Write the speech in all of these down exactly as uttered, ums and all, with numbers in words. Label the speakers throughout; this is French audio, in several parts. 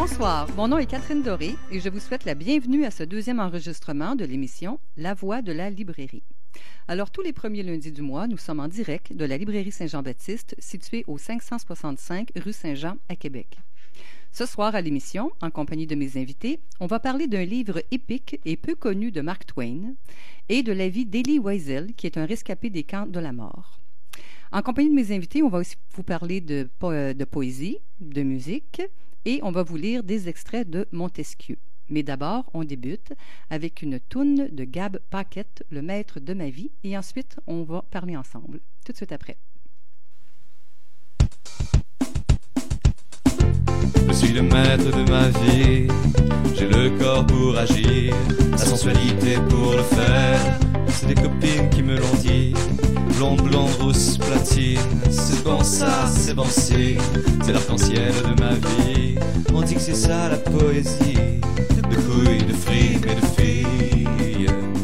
Speaker 1: Bonsoir, mon nom est Catherine Doré et je vous souhaite la bienvenue à ce deuxième enregistrement de l'émission La Voix de la librairie. Alors, tous les premiers lundis du mois, nous sommes en direct de la librairie Saint-Jean-Baptiste, située au cinq cent soixante-cinq rue Saint-Jean à Québec. Ce soir à l'émission, en compagnie de mes invités, on va parler d'un livre épique et peu connu de Mark Twain et de la vie d'Elie Wiesel, qui est un rescapé des camps de la mort. En compagnie de mes invités, on va aussi vous parler de, po- de poésie, de musique, et on va vous lire des extraits de Montesquieu. Mais d'abord, on débute avec une toune de Gab Paquette, le maître de ma vie, et ensuite, on va parler ensemble, tout de suite après.
Speaker 2: Je suis le maître de ma vie, j'ai le corps pour agir, la sensualité pour le faire. C'est des copines qui me l'ont dit, blonde, blonde, rousse, platine. C'est bon ça, c'est bon si, c'est l'arc-en-ciel de ma vie. On dit que c'est ça la poésie, de couilles, de frimes et de filles.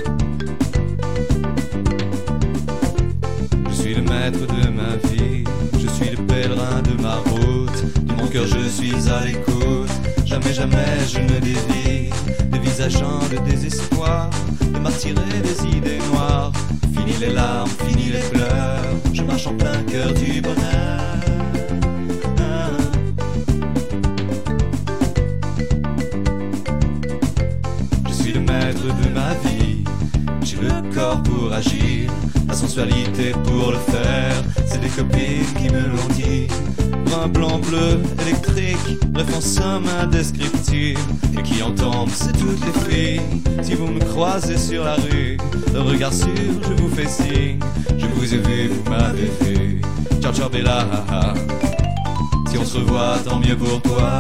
Speaker 2: Je suis le maître de ma vie, je suis le pèlerin de ma route. De mon cœur je suis à l'écoute, jamais, jamais je ne dévie. Dévisageant le désespoir, de m'attirer des idées noires. Fini les larmes, fini les pleurs, je marche en plein cœur du bonheur. Ah. Je suis le maître de ma vie, j'ai le corps pour agir, la sensualité pour le faire. C'est des copines qui me l'ont dit, brun, blanc, bleu, électrique, bref en somme indescriptible. Et qui en tombe, c'est toutes les filles. Si vous me croisez sur la rue, d'un regard sûr, je vous fais signe. Je vous ai vu, vous m'avez vu. Ciao, ciao, bella, haha. Si on se revoit, tant mieux pour toi.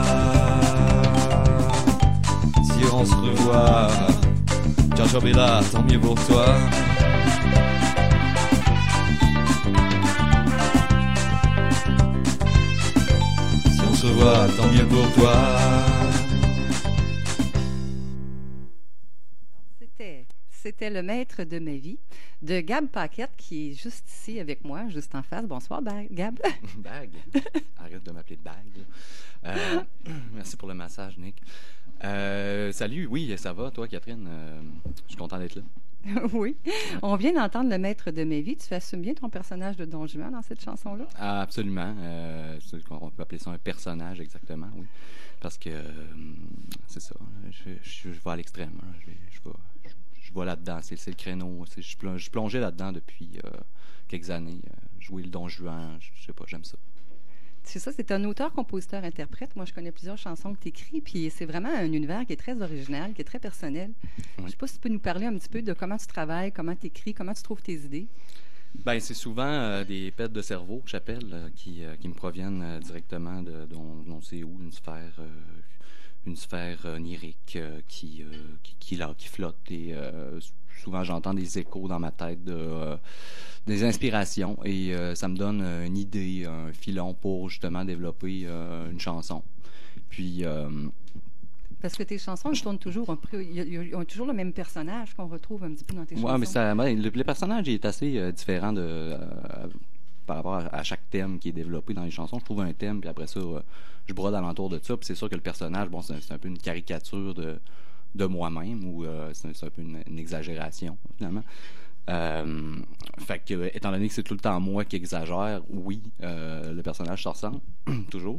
Speaker 2: Si on se revoit, ciao, ciao, bella, tant mieux pour toi. Si on se revoit, tant mieux pour toi.
Speaker 1: C'était, c'était le maître de ma vie, de Gab Paquette, qui est juste ici avec moi, juste en face. Bonsoir, Gab.
Speaker 2: Bag. Arrête de m'appeler Bag. Euh, merci pour le massage, Nick. Euh, salut, oui, ça va, toi, Catherine? Euh, je suis content d'être là.
Speaker 1: Oui. On vient d'entendre le maître de ma vie. Tu assumes bien ton personnage de Don Juan dans cette chanson-là?
Speaker 2: Ah, absolument. Euh, on peut appeler ça un personnage, exactement, oui. Parce que, euh, c'est ça, je, je, je vais à l'extrême. Hein. Je, je, vais, je, je vais là-dedans. C'est, c'est le créneau. C'est, je, plonge, je plongeais là-dedans depuis euh, quelques années. Euh, jouer le Don Juan, je, je sais pas, j'aime ça.
Speaker 1: C'est ça, c'est un auteur, compositeur, interprète. Moi, je connais plusieurs chansons que tu écris, puis c'est vraiment un univers qui est très original, qui est très personnel. Oui. Je ne sais pas si tu peux nous parler un petit peu de comment tu travailles, comment tu écris, comment tu trouves tes idées.
Speaker 2: Ben, c'est souvent euh, des pètes de cerveau que j'appelle, euh, qui, euh, qui me proviennent euh, directement de, de on, on sait où, une sphère, euh, une sphère euh, onirique euh, qui, euh, qui, qui, là, qui flotte. Et euh, souvent, j'entends des échos dans ma tête de... Euh, des inspirations et euh, ça me donne euh, une idée, un filon pour justement développer euh, une chanson. Puis... Euh,
Speaker 1: Parce que tes chansons, elles tournent toujours un peu... Ils ont toujours le même personnage qu'on retrouve un petit peu dans tes chansons.
Speaker 2: Oui, mais ça, ben, le, le personnage est assez euh, différent de, euh, par rapport à, à chaque thème qui est développé dans les chansons. Je trouve un thème, puis après ça, euh, je brode alentour de ça. Puis c'est sûr que le personnage, bon, c'est, c'est un peu une caricature de, de moi-même ou euh, c'est, c'est un peu une, une exagération, finalement. Euh, fait que, étant donné que c'est tout le temps moi qui exagère, oui, euh, le personnage se ressemble, toujours.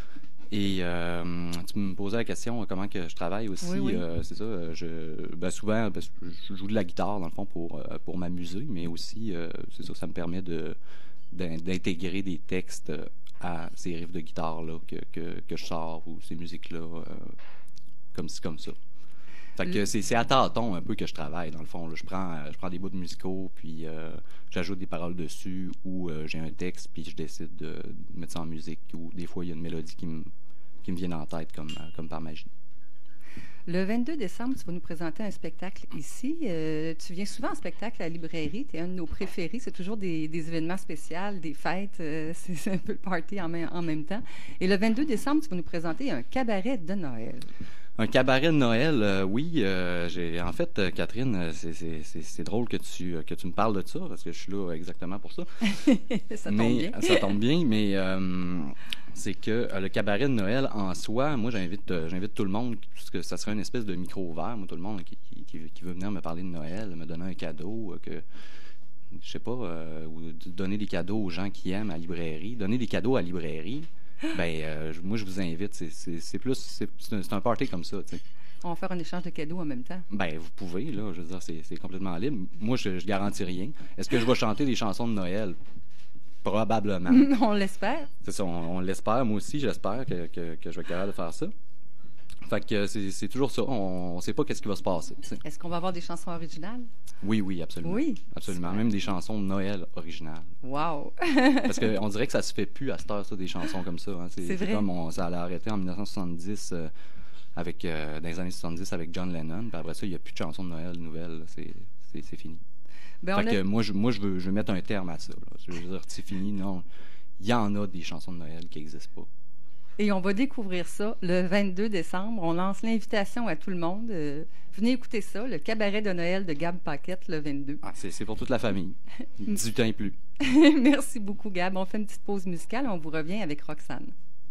Speaker 2: Et euh, tu me posais la question comment que je travaille aussi.
Speaker 1: Oui, oui.
Speaker 2: Euh, c'est ça, je, ben souvent, ben, je joue de la guitare, dans le fond, pour, pour m'amuser, mais aussi, euh, c'est ça, ça me permet de, d'intégrer des textes à ces riffs de guitare-là que, que, que je sors ou ces musiques-là, euh, comme ci, comme ça. Fait que c'est, c'est à tâtons un peu que je travaille, dans le fond. Là. Je prends, je prends des bouts musicaux, puis euh, j'ajoute des paroles dessus, ou euh, j'ai un texte, puis je décide de mettre ça en musique, ou des fois, il y a une mélodie qui me, qui me vient en tête, comme, comme par magie.
Speaker 1: Le vingt-deux décembre, tu vas nous présenter un spectacle ici. Euh, tu viens souvent en spectacle à la librairie. Tu es un de nos préférés. C'est toujours des, des événements spéciaux, des fêtes. Euh, c'est, c'est un peu le party en, même, en même temps. Et le vingt-deux décembre, tu vas nous présenter un cabaret de Noël.
Speaker 2: Un cabaret de Noël, euh, oui. Euh, j'ai, en fait, euh, Catherine, c'est, c'est, c'est, c'est drôle que tu, que tu me parles de ça, parce que je suis là exactement pour ça.
Speaker 1: Ça tombe
Speaker 2: mais,
Speaker 1: bien.
Speaker 2: Ça tombe bien, mais euh, c'est que euh, le cabaret de Noël en soi, moi j'invite euh, j'invite tout le monde, parce que ça serait une espèce de micro-ouvert, moi tout le monde qui, qui, qui, veut, qui veut venir me parler de Noël, me donner un cadeau, euh, que je sais pas, euh, ou donner des cadeaux aux gens qui aiment à la librairie, donner des cadeaux à la librairie, ben euh, moi je vous invite, c'est, c'est, c'est plus, c'est, c'est, un, c'est un party comme ça, tu sais.
Speaker 1: On va faire un échange de cadeaux en même temps.
Speaker 2: Ben, vous pouvez, là. Je veux dire, c'est, c'est complètement libre. Moi, je, je garantis rien. Est-ce que je vais chanter des chansons de Noël? Probablement.
Speaker 1: On l'espère.
Speaker 2: C'est ça, on, on l'espère. Moi aussi, j'espère que, que, que je vais être capable de faire ça. Fait que c'est, c'est toujours ça. On ne sait pas qu'est-ce qui va se passer. T'sais.
Speaker 1: Est-ce qu'on va avoir des chansons originales?
Speaker 2: Oui, oui, absolument.
Speaker 1: Oui.
Speaker 2: Absolument. Super. Même des chansons de Noël originales.
Speaker 1: Wow!
Speaker 2: Parce qu'on dirait que ça se fait plus à cette heure, ça, des chansons comme ça. Hein. C'est,
Speaker 1: c'est
Speaker 2: c'est
Speaker 1: vrai.
Speaker 2: Comme on, ça allait arrêter en dix-neuf cent soixante-dix... Euh, avec euh, dans les années soixante-dix avec John Lennon, puis après ça il n'y a plus de chansons de Noël nouvelles, c'est, c'est, c'est fini. Ben fait que a... moi je moi je veux je veux mettre un terme à ça là. Je veux dire c'est fini, non, il y en a des chansons de Noël qui n'existent pas.
Speaker 1: Et on va découvrir ça le vingt-deux décembre. On lance l'invitation à tout le monde. Euh, venez écouter ça, le cabaret de Noël de Gab Paquette le vingt-deux.
Speaker 2: Ah, c'est, c'est pour toute la famille, dix-huit ans et plus.
Speaker 1: Merci beaucoup Gab. On fait une petite pause musicale. On vous revient avec Roxane.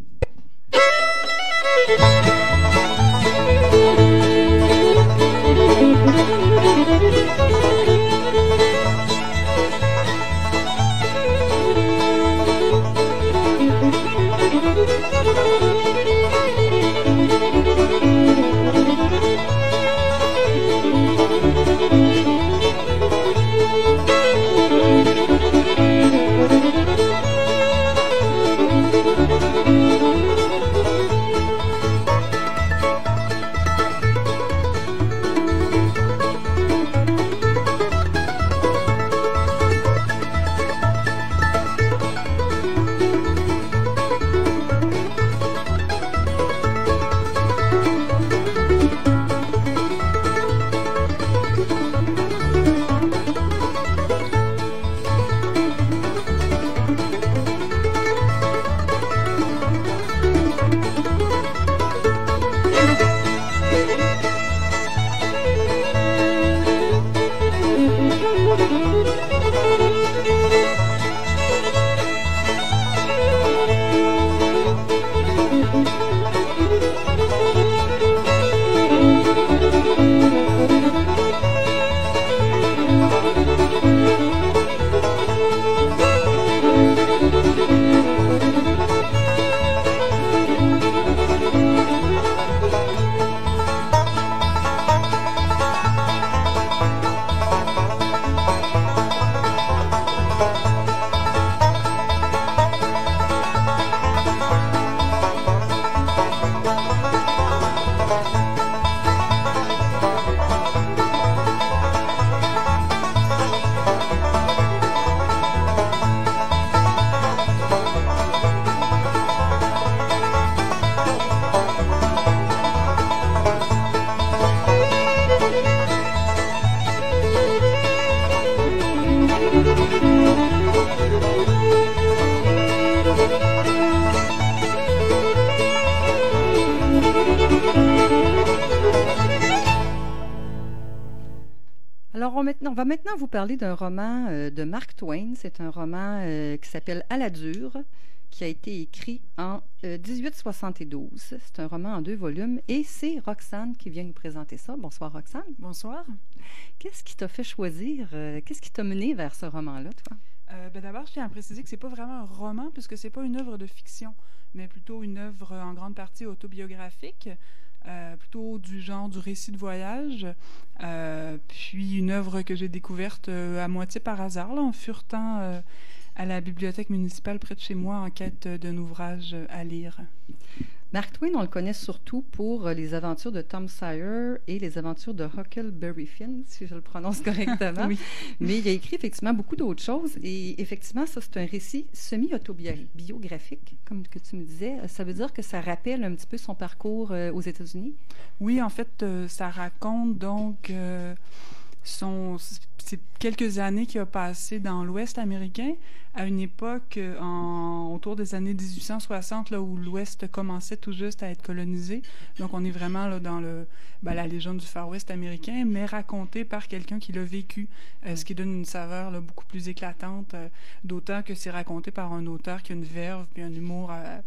Speaker 1: Alors, on, maintenant, on va maintenant vous parler d'un roman euh, de Mark Twain. C'est un roman euh, qui s'appelle « À la dure », qui a été écrit en euh, dix-huit soixante-douze. C'est un roman en deux volumes et c'est Roxane qui vient nous présenter ça. Bonsoir, Roxane.
Speaker 3: Bonsoir.
Speaker 1: Qu'est-ce qui t'a fait choisir, euh, qu'est-ce qui t'a mené vers ce roman-là, toi?
Speaker 3: Euh, ben d'abord, je tiens à préciser que c'est pas vraiment un roman puisque c'est pas une œuvre de fiction, mais plutôt une œuvre en grande partie autobiographique. Euh, plutôt du genre du récit de voyage, euh, puis une œuvre que j'ai découverte euh, à moitié par hasard, là, en furetant euh, à la bibliothèque municipale près de chez moi en quête d'un ouvrage à lire.
Speaker 1: Mark Twain, on le connaît surtout pour les aventures de Tom Sawyer et les aventures de Huckleberry Finn, si je le prononce correctement. Oui. Mais il a écrit effectivement beaucoup d'autres choses. Et effectivement, ça, c'est un récit semi-autobiographique, comme que tu me disais. Ça veut dire que ça rappelle un petit peu son parcours euh, aux États-Unis?
Speaker 3: Oui, en fait, euh, ça raconte donc euh, son... C'est quelques années qu'il a passé dans l'Ouest américain, à une époque en, autour des années dix-huit cent soixante, là, où l'Ouest commençait tout juste à être colonisé. Donc, on est vraiment là, dans le, ben, la légende du Far West américain, mais racontée par quelqu'un qui l'a vécu, euh, ce qui donne une saveur là, beaucoup plus éclatante, euh, d'autant que c'est raconté par un auteur qui a une verve et un humour euh,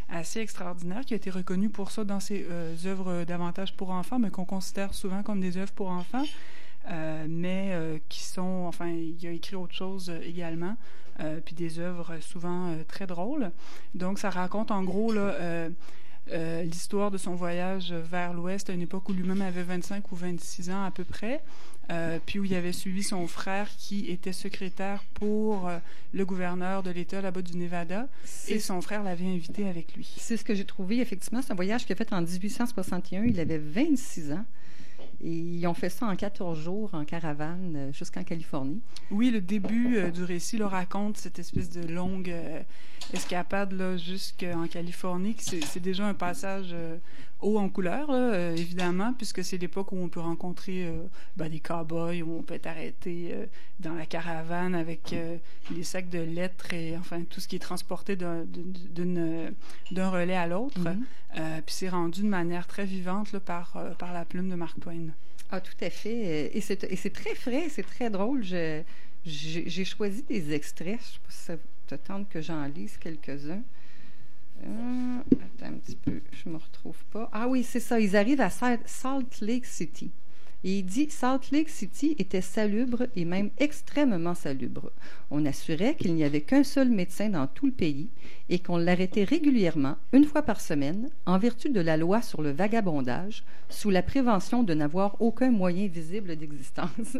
Speaker 3: assez extraordinaire, qui a été reconnu pour ça dans ses euh, œuvres davantage pour enfants, mais qu'on considère souvent comme des œuvres pour enfants, euh, mais euh, qui sont, enfin, il a écrit autre chose euh, également, euh, puis des œuvres souvent euh, très drôles. Donc, ça raconte en gros là, euh, euh, l'histoire de son voyage vers l'Ouest à une époque où lui-même avait vingt-cinq ou vingt-six ans à peu près, euh, puis où il avait suivi son frère qui était secrétaire pour euh, le gouverneur de l'État là-bas du Nevada,
Speaker 1: C'est-
Speaker 3: et son frère l'avait invité avec lui.
Speaker 1: C'est ce que j'ai trouvé, effectivement. C'est un voyage qu'il a fait en dix-huit cent soixante et un. Il avait vingt-six ans. Et ils ont fait ça en quatorze jours en caravane euh, jusqu'en Californie.
Speaker 3: Oui, le début euh, du récit là, raconte cette espèce de longue euh, escapade là, jusqu'en Californie. que C'est, c'est déjà un passage euh, haut en couleur, là, euh, évidemment, puisque c'est l'époque où on peut rencontrer euh, ben, des cow-boys, où on peut être arrêté euh, dans la caravane avec euh, les sacs de lettres et enfin tout ce qui est transporté d'un, d'une, d'un relais à l'autre.
Speaker 1: Mhm.
Speaker 3: Euh, puis c'est rendu de manière très vivante là, par, euh, par la plume de Mark Twain.
Speaker 1: Ah, tout à fait. Et c'est, et c'est très frais, c'est très drôle. Je- j'ai, j'ai choisi des extraits. Je ne sais pas si ça te tente que j'en lise quelques-uns. Euh, attends un petit peu, je me retrouve pas. Ah oui, c'est ça. Ils arrivent à Sa- Salt Lake City. Et il dit Salt Lake City était salubre et même extrêmement salubre. On assurait qu'il n'y avait qu'un seul médecin dans tout le pays et qu'on l'arrêtait régulièrement, une fois par semaine, en vertu de la loi sur le vagabondage, sous la prévention de n'avoir aucun moyen visible d'existence.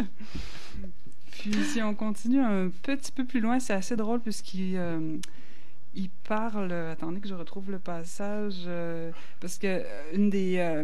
Speaker 3: Puis si on continue un petit peu plus loin, c'est assez drôle puisqu'il euh, il parle... Attendez que je retrouve le passage, euh, parce que euh, une des... euh,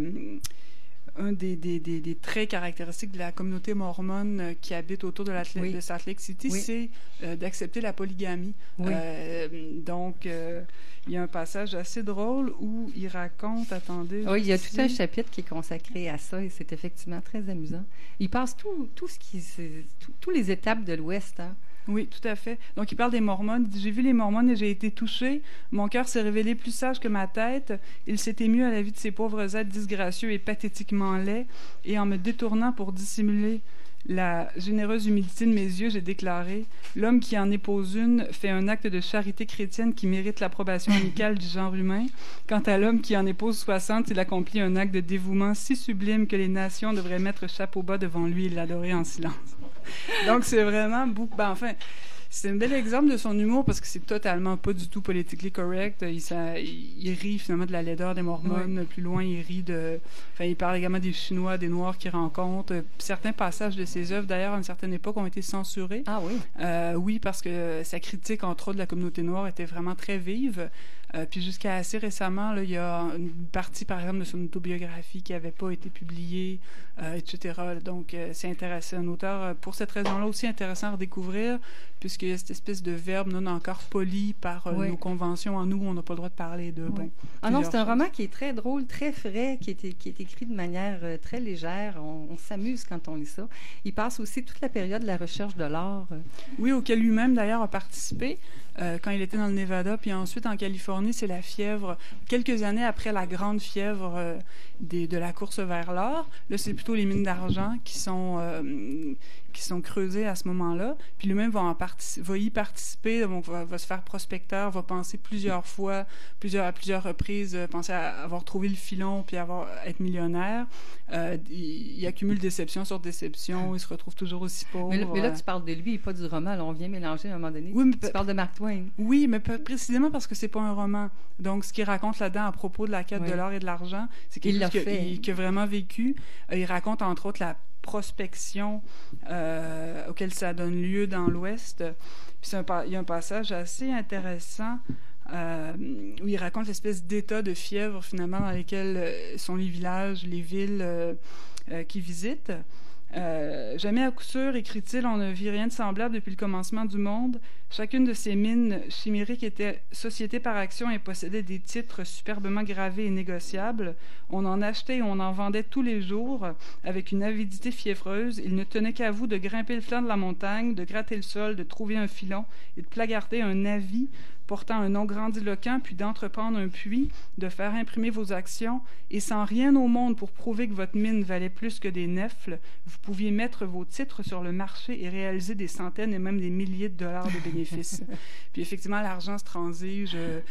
Speaker 3: un des, des, des, des traits caractéristiques de la communauté mormone euh, qui habite autour de, l'Atl-
Speaker 1: Oui.
Speaker 3: de Salt Lake City,
Speaker 1: Oui.
Speaker 3: c'est euh, d'accepter la polygamie.
Speaker 1: Oui.
Speaker 3: Euh, donc, euh, il y a un passage assez drôle où il raconte... Attendez...
Speaker 1: Oui, il y a
Speaker 3: ici.
Speaker 1: tout un chapitre qui est consacré à ça et c'est effectivement très amusant. Il passe tout, tout ce qui, c'est, tout- tous les étapes de l'Ouest. Hein.
Speaker 3: Oui, tout à fait. Donc, il parle des Mormones. Il dit, j'ai vu les Mormones et j'ai été touché. Mon cœur s'est révélé plus sage que ma tête. Il s'est ému à la vue de ces pauvres êtres disgracieux et pathétiquement laids. Et en me détournant pour dissimuler la généreuse humilité de mes yeux, j'ai déclaré, l'homme qui en épouse une fait un acte de charité chrétienne qui mérite l'approbation amicale du genre humain. Quant à l'homme qui en épouse soixante, il accomplit un acte de dévouement si sublime que les nations devraient mettre chapeau bas devant lui et l'adorer en silence. Donc, c'est vraiment beaucoup... Ben, enfin, c'est un bel exemple de son humour parce que c'est totalement pas du tout politically correct. Il, ça, il, il rit finalement de la laideur des Mormones. Oui. Plus loin, il rit de... Enfin, il parle également des Chinois, des Noirs qu'il rencontre. Certains passages de ses œuvres, d'ailleurs, à une certaine époque, ont été censurés.
Speaker 1: Ah oui?
Speaker 3: Euh, oui, parce que sa critique, entre autres, de la communauté noire était vraiment très vive. Euh, puis jusqu'à assez récemment, là, il y a une partie, par exemple, de son autobiographie qui n'avait pas été publiée, euh, et cetera. Donc, euh, c'est intéressant. Un auteur, euh, pour cette raison-là, aussi intéressant à redécouvrir, puisqu'il y a cette espèce de verbe non encore poli par euh, oui. nos conventions. En nous, on n'a pas le droit de parler de... Oui. Bon,
Speaker 1: ah non, c'est un
Speaker 3: choses.
Speaker 1: roman qui est très drôle, très frais, qui est, qui est écrit de manière euh, très légère. On, on s'amuse quand on lit ça. Il passe aussi toute la période de la recherche de l'art. Euh.
Speaker 3: Oui, auquel lui-même, d'ailleurs, a participé. Euh, quand il était dans le Nevada, puis ensuite en Californie, c'est la fièvre. Quelques années après la grande fièvre euh, des, de la course vers l'or, là, c'est plutôt les mines d'argent qui sont euh, qui sont creusées à ce moment-là. Puis lui-même va, en partic- va y participer, donc va, va se faire prospecteur, va penser plusieurs fois, plusieurs, à plusieurs reprises, euh, penser à avoir trouvé le filon, puis avoir, être millionnaire. Euh, il, il accumule déception sur déception, il se retrouve toujours aussi pauvre.
Speaker 1: Mais là, mais là tu parles de lui et pas du roman. Là, on vient mélanger à un moment donné.
Speaker 3: Oui, mais
Speaker 1: tu, tu parles de Mark Twain.
Speaker 3: Oui, mais précisément parce que c'est pas un roman. Donc, ce qu'il raconte là-dedans à propos de la quête oui. de l'or et de l'argent, c'est quelque chose qu'il, qu'il a vraiment vécu. Euh, il raconte, entre autres, la prospection euh, auquel ça donne lieu dans l'Ouest. Puis c'est un, il y a un passage assez intéressant euh, où il raconte l'espèce d'état de fièvre, finalement, dans lesquels euh, sont les villages, les villes euh, euh, qu'il visite. Euh, jamais à coup sûr, écrit-il, on ne vit rien de semblable depuis le commencement du monde. Chacune de ces mines chimériques était société par action et possédait des titres superbement gravés et négociables. On en achetait et on en vendait tous les jours avec une avidité fiévreuse. Il ne tenait qu'à vous de grimper le flanc de la montagne, de gratter le sol, de trouver un filon et de placarder un avis portant un nom grandiloquent, puis d'entreprendre un puits, de faire imprimer vos actions, et sans rien au monde pour prouver que votre mine valait plus que des nèfles, vous pouviez mettre vos titres sur le marché et réaliser des centaines et même des milliers de dollars de bénéfices. Puis effectivement, l'argent se transige.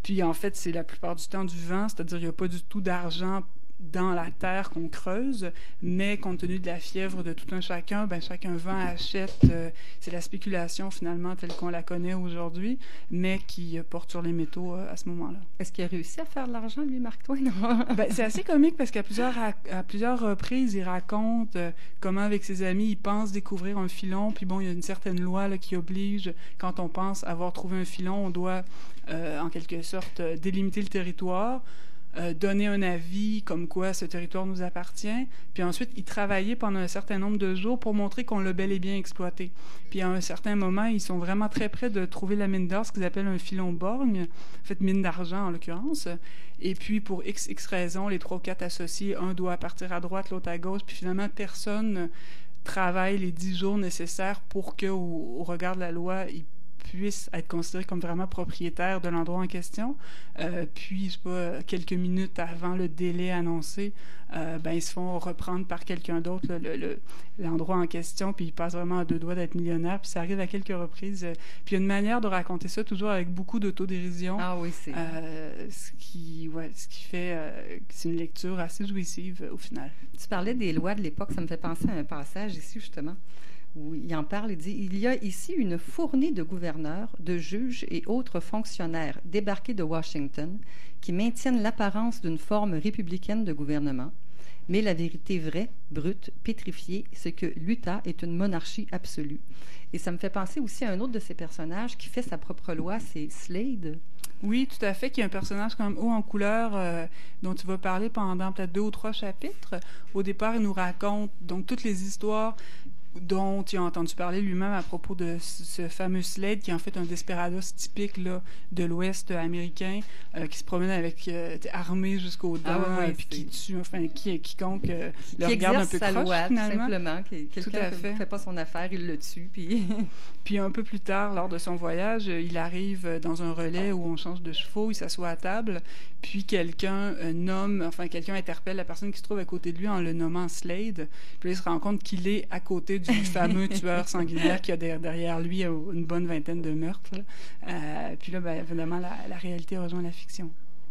Speaker 3: Puis en fait, c'est la plupart du temps du vent, c'est-à-dire qu'il n'y a pas du tout d'argent dans la terre qu'on creuse, mais compte tenu de la fièvre de tout un chacun, ben chacun vend, achète. Euh, c'est la spéculation finalement telle qu'on la connaît aujourd'hui, mais qui euh, porte sur les métaux euh, à ce moment-là.
Speaker 1: Est-ce qu'il a réussi à faire de l'argent, lui, Mark Twain?
Speaker 3: Ben, c'est assez comique parce qu'à plusieurs, à, à plusieurs reprises, il raconte euh, comment avec ses amis, il pense découvrir un filon, puis bon, il y a une certaine loi là, qui oblige, quand on pense avoir trouvé un filon, on doit euh, en quelque sorte euh, délimiter le territoire, Euh, donner un avis comme quoi ce territoire nous appartient, puis ensuite y travailler pendant un certain nombre de jours pour montrer qu'on l'a bel et bien exploité. Puis à un certain moment, ils sont vraiment très près de trouver la mine d'or, ce qu'ils appellent un filon borgne, en fait mine d'argent en l'occurrence. Et puis pour x, x raisons, les trois ou quatre associés, un doit partir à droite, l'autre à gauche, puis finalement personne travaille les dix jours nécessaires pour que, au, au regard de la loi, ils puissent être considérés comme vraiment propriétaires de l'endroit en question. Euh, puis, je sais pas, quelques minutes avant le délai annoncé, euh, ben, ils se font reprendre par quelqu'un d'autre, le, le, le, l'endroit en question, puis ils passent vraiment à deux doigts d'être millionnaires, puis ça arrive à quelques reprises. Puis il y a une manière de raconter ça, toujours avec beaucoup d'autodérision.
Speaker 1: Ah oui, c'est...
Speaker 3: Euh, ce qui, ouais, ce qui fait euh, que c'est une lecture assez jouissive, euh, au final.
Speaker 1: Tu parlais des lois de l'époque, ça me fait penser à un passage ici, justement, où il en parle, il dit « Il y a ici une fournée de gouverneurs, de juges et autres fonctionnaires débarqués de Washington qui maintiennent l'apparence d'une forme républicaine de gouvernement, mais la vérité vraie, brute, pétrifiée, c'est que l'Utah est une monarchie absolue. » Et ça me fait penser aussi à un autre de ces personnages qui fait sa propre loi, c'est Slade.
Speaker 3: Oui, tout à fait, qui est un personnage quand même haut en couleur euh, dont tu vas parler pendant peut-être deux ou trois chapitres. Au départ, il nous raconte donc toutes les histoires dont il a entendu parler lui-même à propos de ce fameux Slade, qui est en fait un desperados typique là, de l'Ouest américain, euh, qui se promène avec euh, armé jusqu'aux dents,
Speaker 1: ah ouais,
Speaker 3: et puis qui tue, enfin, qui, quiconque euh, le
Speaker 1: qui
Speaker 3: regarde un peu
Speaker 1: sa
Speaker 3: croche,
Speaker 1: loi,
Speaker 3: finalement.
Speaker 1: simplement. Qui, quelqu'un ne fait pas son affaire, il le tue, puis...
Speaker 3: Puis un peu plus tard, lors de son voyage, il arrive dans un relais où on change de chevaux, il s'assoit à table, puis quelqu'un euh, nomme, enfin quelqu'un interpelle la personne qui se trouve à côté de lui en le nommant Slade, puis là, il se rend compte qu'il est à côté du fameux tueur sanguinaire qui a derrière lui une bonne vingtaine de meurtres. Euh, puis là, ben, évidemment, la, la réalité rejoint la fiction.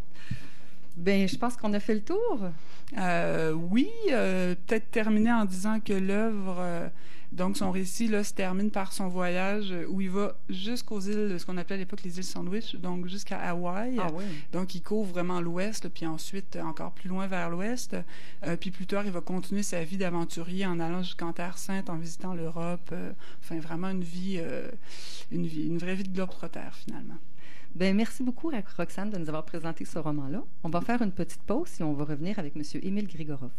Speaker 1: Bien, je pense qu'on a fait le tour.
Speaker 3: Euh, oui, euh, peut-être terminer en disant que l'œuvre... Euh, Donc, son récit là, se termine par son voyage où il va jusqu'aux îles, ce qu'on appelait à l'époque les îles Sandwich, donc jusqu'à Hawaï.
Speaker 1: Ah oui.
Speaker 3: Donc, il couvre vraiment l'ouest, là, puis ensuite encore plus loin vers l'ouest. Euh, puis plus tard, il va continuer sa vie d'aventurier en allant jusqu'en Terre Sainte, en visitant l'Europe. Euh, enfin, vraiment une vie, euh, une vie, une vraie vie de globe-trotter, finalement.
Speaker 1: Bien, merci beaucoup, Roxane, de nous avoir présenté ce roman-là. On va faire une petite pause et on va revenir avec M. Émile Grigorov.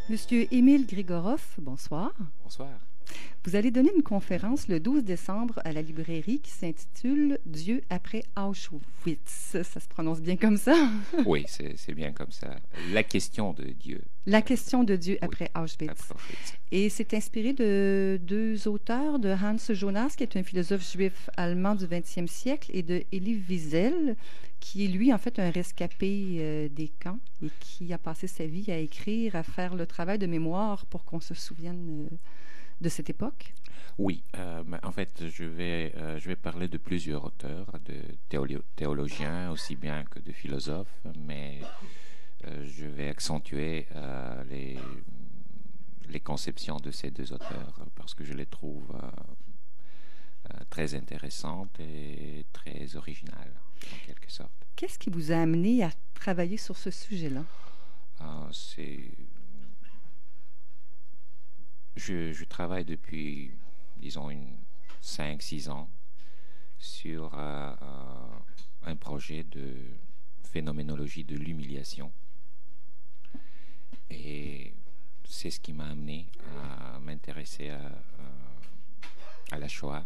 Speaker 1: Monsieur Émile Grigorov, bonsoir.
Speaker 4: Bonsoir.
Speaker 1: Vous allez donner une conférence le douze décembre à la librairie qui s'intitule « Dieu après Auschwitz ». Ça se prononce bien comme ça?
Speaker 4: Oui, c'est, c'est bien comme ça. La question de Dieu.
Speaker 1: La question de Dieu après
Speaker 4: oui,
Speaker 1: Auschwitz.
Speaker 4: Après Auschwitz.
Speaker 1: Et c'est inspiré de deux auteurs, de Hans Jonas, qui est un philosophe juif allemand du vingtième siècle, et de Elie Wiesel, qui est lui, en fait, un rescapé euh, des camps et qui a passé sa vie à écrire, à faire le travail de mémoire pour qu'on se souvienne euh, de cette époque.
Speaker 4: Oui, euh, en fait, je vais, euh, je vais parler de plusieurs auteurs, de théolo- théologiens aussi bien que de philosophes, mais euh, je vais accentuer euh, les, les conceptions de ces deux auteurs parce que je les trouve euh, euh, très intéressantes et très originales, en quelque sorte.
Speaker 1: Qu'est-ce qui vous a amené à travailler sur ce sujet-là?
Speaker 4: Euh, c'est... Je, je travaille depuis, disons, une, cinq six ans sur euh, euh, un projet de phénoménologie de l'humiliation. Et c'est ce qui m'a amené à m'intéresser à, à la Shoah,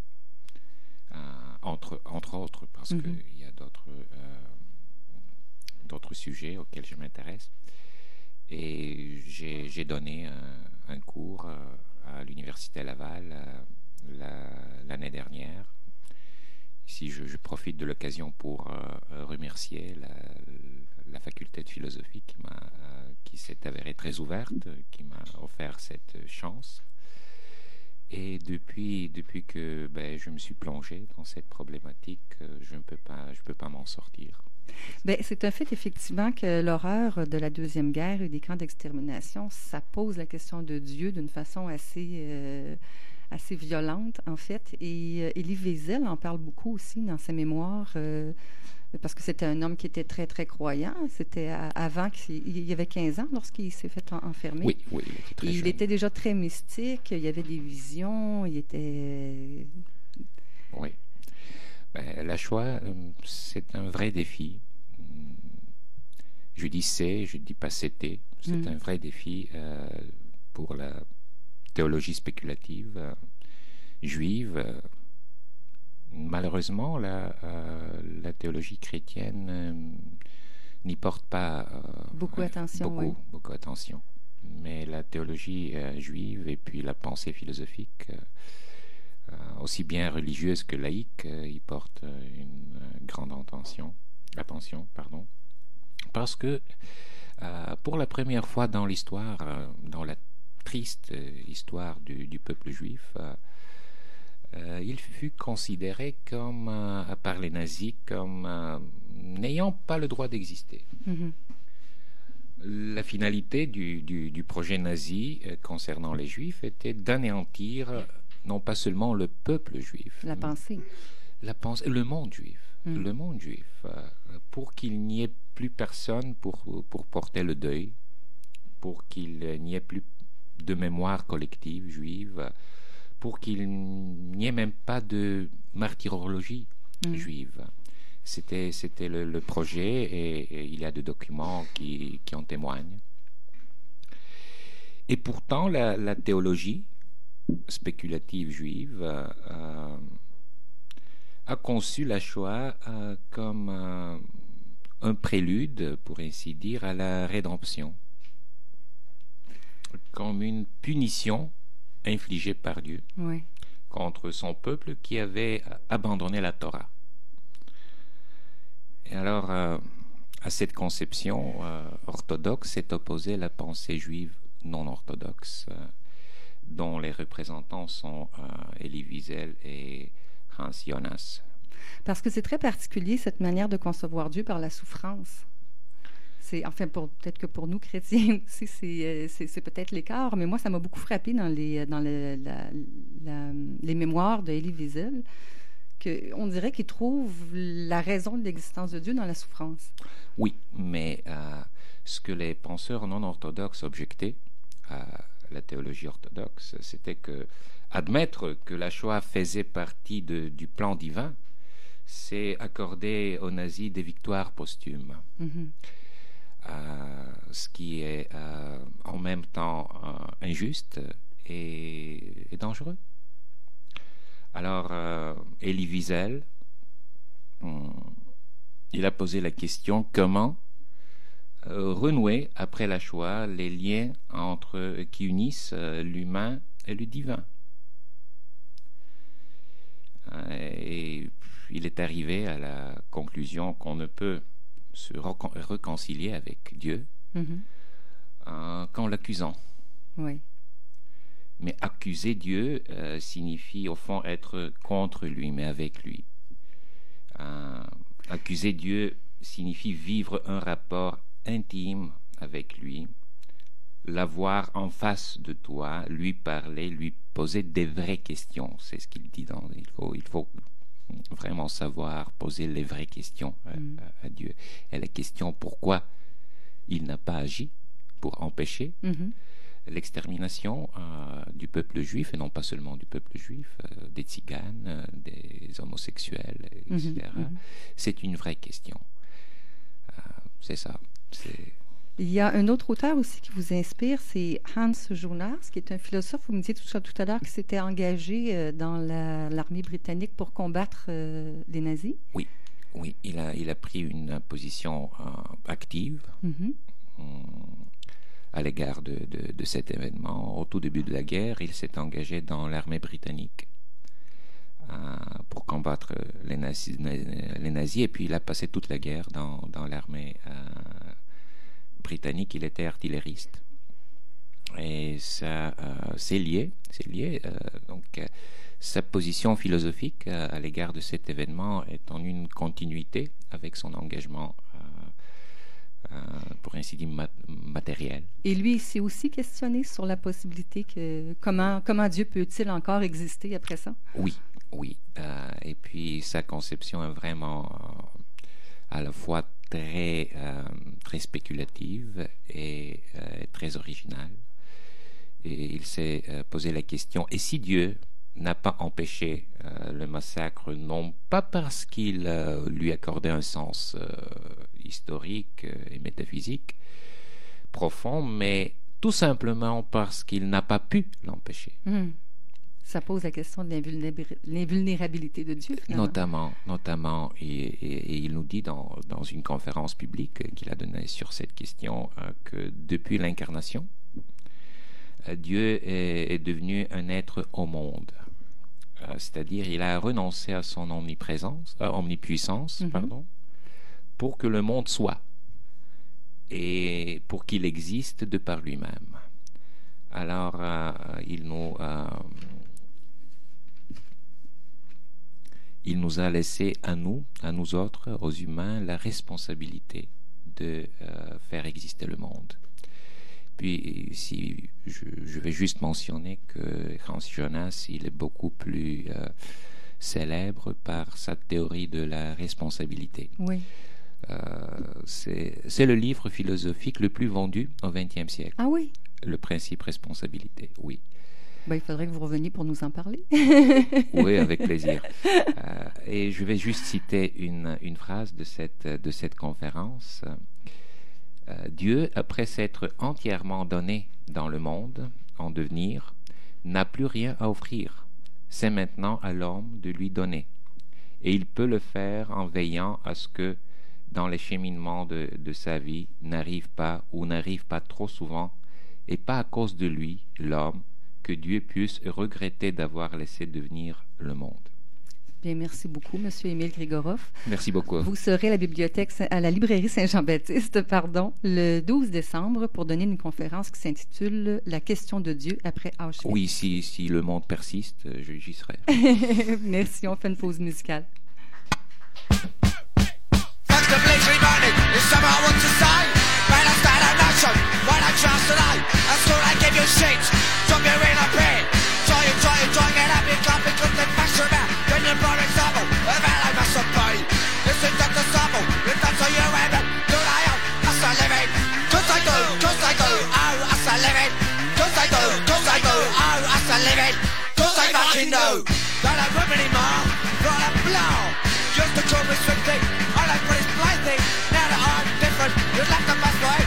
Speaker 4: à, entre, entre autres, parce mm-hmm. qu'il y a d'autres, euh, d'autres sujets auxquels je m'intéresse. Et j'ai, j'ai donné un, un cours à l'Université Laval la, l'année dernière. Ici, je, je profite de l'occasion pour euh, remercier la, la faculté de philosophie qui, m'a, qui s'est avérée très ouverte, qui m'a offert cette chance. Et depuis, depuis que ben, je me suis plongé dans cette problématique, je ne peux pas, je peux pas m'en sortir.
Speaker 1: Bien, c'est un fait, effectivement, que l'horreur de la Deuxième Guerre et des camps d'extermination, ça pose la question de Dieu d'une façon assez, euh, assez violente, en fait. Et euh, Elie Wiesel en parle beaucoup aussi dans ses mémoires, euh, parce que c'était un homme qui était très, très croyant. C'était à, avant qu'il il avait quinze ans lorsqu'il s'est fait en, enfermer.
Speaker 4: Oui, oui, il était très
Speaker 1: et
Speaker 4: jeune.
Speaker 1: Il était déjà très mystique, il y avait des visions, il était...
Speaker 4: Oui. Ben, la Shoah, c'est un vrai défi. Je dis c'est, je ne dis pas c'était. C'est mmh. un vrai défi euh, pour la théologie spéculative euh, juive. Euh, malheureusement, la, euh, la théologie chrétienne euh, n'y porte pas euh,
Speaker 1: beaucoup, attention,
Speaker 4: beaucoup,
Speaker 1: oui.
Speaker 4: beaucoup attention. Mais la théologie euh, juive et puis la pensée philosophique euh, Euh, aussi bien religieuse que laïque, euh, y porte euh, une euh, grande attention, attention, pardon, parce que euh, pour la première fois dans l'histoire, euh, dans la triste euh, histoire du, du peuple juif, euh, euh, il fut considéré comme, euh, par les nazis, comme euh, n'ayant pas le droit d'exister. Mm-hmm. La finalité du, du, du projet nazi euh, concernant les juifs était d'anéantir non pas seulement le peuple juif,
Speaker 1: la pensée,
Speaker 4: la pensée, le monde juif, mm. le monde juif, euh, pour qu'il n'y ait plus personne pour pour porter le deuil, pour qu'il n'y ait plus de mémoire collective juive, pour qu'il n'y ait même pas de martyrologie mm. juive. C'était c'était le, le projet et, et il y a des documents qui qui en témoignent. Et pourtant la, la théologie spéculative juive euh, a conçu la Shoah euh, comme euh, un prélude, pour ainsi dire, à la rédemption, comme une punition infligée par Dieu
Speaker 1: oui.
Speaker 4: contre son peuple qui avait abandonné la Torah. Et alors, euh, à cette conception euh, orthodoxe s'est opposée la pensée juive non orthodoxe, euh, dont les représentants sont euh, Elie Wiesel et Hans Jonas.
Speaker 1: Parce que c'est très particulier, cette manière de concevoir Dieu par la souffrance. C'est, enfin, pour, peut-être que pour nous, chrétiens aussi, c'est, c'est, c'est peut-être l'écart, mais moi, ça m'a beaucoup frappé dans les, dans le, la, la, les mémoires de Elie Wiesel, qu'on dirait qu'il trouve la raison de l'existence de Dieu dans la souffrance.
Speaker 4: Oui, mais euh, ce que les penseurs non orthodoxes objectaient à la théologie orthodoxe, c'était que admettre que la Shoah faisait partie de, du plan divin, c'est accorder aux nazis des victoires posthumes. Mm-hmm. euh, ce qui est euh, en même temps euh, injuste et, et dangereux. Alors, euh, Elie Wiesel, hum, il a posé la question comment euh, renouer après la Shoah les liens entre qui unissent euh, l'humain et le divin. Euh, et il est arrivé à la conclusion qu'on ne peut se recon- réconcilier avec Dieu
Speaker 1: Mm-hmm.
Speaker 4: euh, qu'en l'accusant.
Speaker 1: Oui.
Speaker 4: Mais accuser Dieu euh, signifie au fond être contre lui, mais avec lui. Euh, accuser Dieu signifie vivre un rapport intime avec lui, l'avoir en face de toi, lui parler, lui poser des vraies questions. C'est ce qu'il dit dans. Il faut, il faut vraiment savoir poser les vraies questions à,
Speaker 1: Mm.
Speaker 4: à, à Dieu. Et la question pourquoi il n'a pas agi pour empêcher
Speaker 1: Mm-hmm.
Speaker 4: l'extermination euh, du peuple juif, et non pas seulement du peuple juif, euh, des tziganes, euh, des homosexuels, et cetera.
Speaker 1: Mhm, mhm.
Speaker 4: C'est une vraie question. Euh, c'est ça. C'est...
Speaker 1: Il y a un autre auteur aussi qui vous inspire, c'est Hans Jonas, qui est un philosophe, vous me disiez tout, tout à l'heure, qui s'était engagé euh, dans la, l'armée britannique pour combattre euh, les nazis.
Speaker 4: Oui, oui, il a, il a pris une position euh, active
Speaker 1: Mm-hmm.
Speaker 4: hum, à l'égard de, de, de cet événement. Au tout début de la guerre, il s'est engagé dans l'armée britannique euh, pour combattre les nazis, les nazis, et puis il a passé toute la guerre dans, dans l'armée euh, britannique. Il était artillériste. Et ça, euh, c'est lié, c'est lié. Euh, donc, euh, sa position philosophique euh, à l'égard de cet événement est en une continuité avec son engagement euh, Euh, pour ainsi dire, mat- matériel.
Speaker 1: Et lui, il s'est aussi questionné sur la possibilité que comment, comment Dieu peut-il encore exister après ça?
Speaker 4: Oui, oui. Euh, et puis, sa conception est vraiment euh, à la fois très, euh, très spéculative et euh, très originale. Et il s'est euh, posé la question, et si Dieu n'a pas empêché euh, le massacre, non pas parce qu'il euh, lui accordait un sens euh, historique et métaphysique profond, mais tout simplement parce qu'il n'a pas pu l'empêcher.
Speaker 1: Mm. Ça pose la question de l'invulnéra- l'invulnérabilité de Dieu, finalement.
Speaker 4: Notamment, notamment et, et, et il nous dit dans, dans une conférence publique qu'il a donnée sur cette question euh, que depuis l'incarnation, euh, Dieu est, est devenu un être au monde. Euh, c'est-à-dire, il a renoncé à son omniprésence, euh, omnipuissance,
Speaker 1: Mhm.
Speaker 4: pardon, pour que le monde soit et pour qu'il existe de par lui-même. Alors, euh, il nous euh, il nous a laissé à nous, à nous autres, aux humains, la responsabilité de euh, faire exister le monde. Puis, si je, je vais juste mentionner que Hans Jonas, il est beaucoup plus euh, célèbre par sa théorie de la responsabilité.
Speaker 1: Oui.
Speaker 4: Euh, c'est, c'est le livre philosophique le plus vendu au vingtième siècle.
Speaker 1: Ah oui?
Speaker 4: Le principe responsabilité, oui.
Speaker 1: Ben, il faudrait que vous reveniez pour nous en parler.
Speaker 4: Oui, avec plaisir. Euh, et je vais juste citer une, une phrase de cette, de cette conférence. Euh, Dieu, après s'être entièrement donné dans le monde, en devenir, n'a plus rien à offrir. C'est maintenant à l'homme de lui donner. Et il peut le faire en veillant à ce que, dans les cheminements de, de sa vie, n'arrive pas ou n'arrive pas trop souvent, et pas à cause de lui, l'homme, que Dieu puisse regretter d'avoir laissé devenir le monde.
Speaker 1: Bien, merci beaucoup, M. Émile Grigoroff.
Speaker 4: Merci beaucoup.
Speaker 1: Vous serez à la bibliothèque, à la librairie Saint-Jean-Baptiste, pardon, le douze décembre pour donner une conférence qui s'intitule « La question de Dieu après Auschwitz ».
Speaker 4: Oui, si, si le monde persiste, je, j'y serai.
Speaker 1: Merci, on fait une pause musicale.
Speaker 5: Know that I'm ripping him off, got a blow. Just to come restricting, all I put is blind thing. Now that I'm different, you left the best way.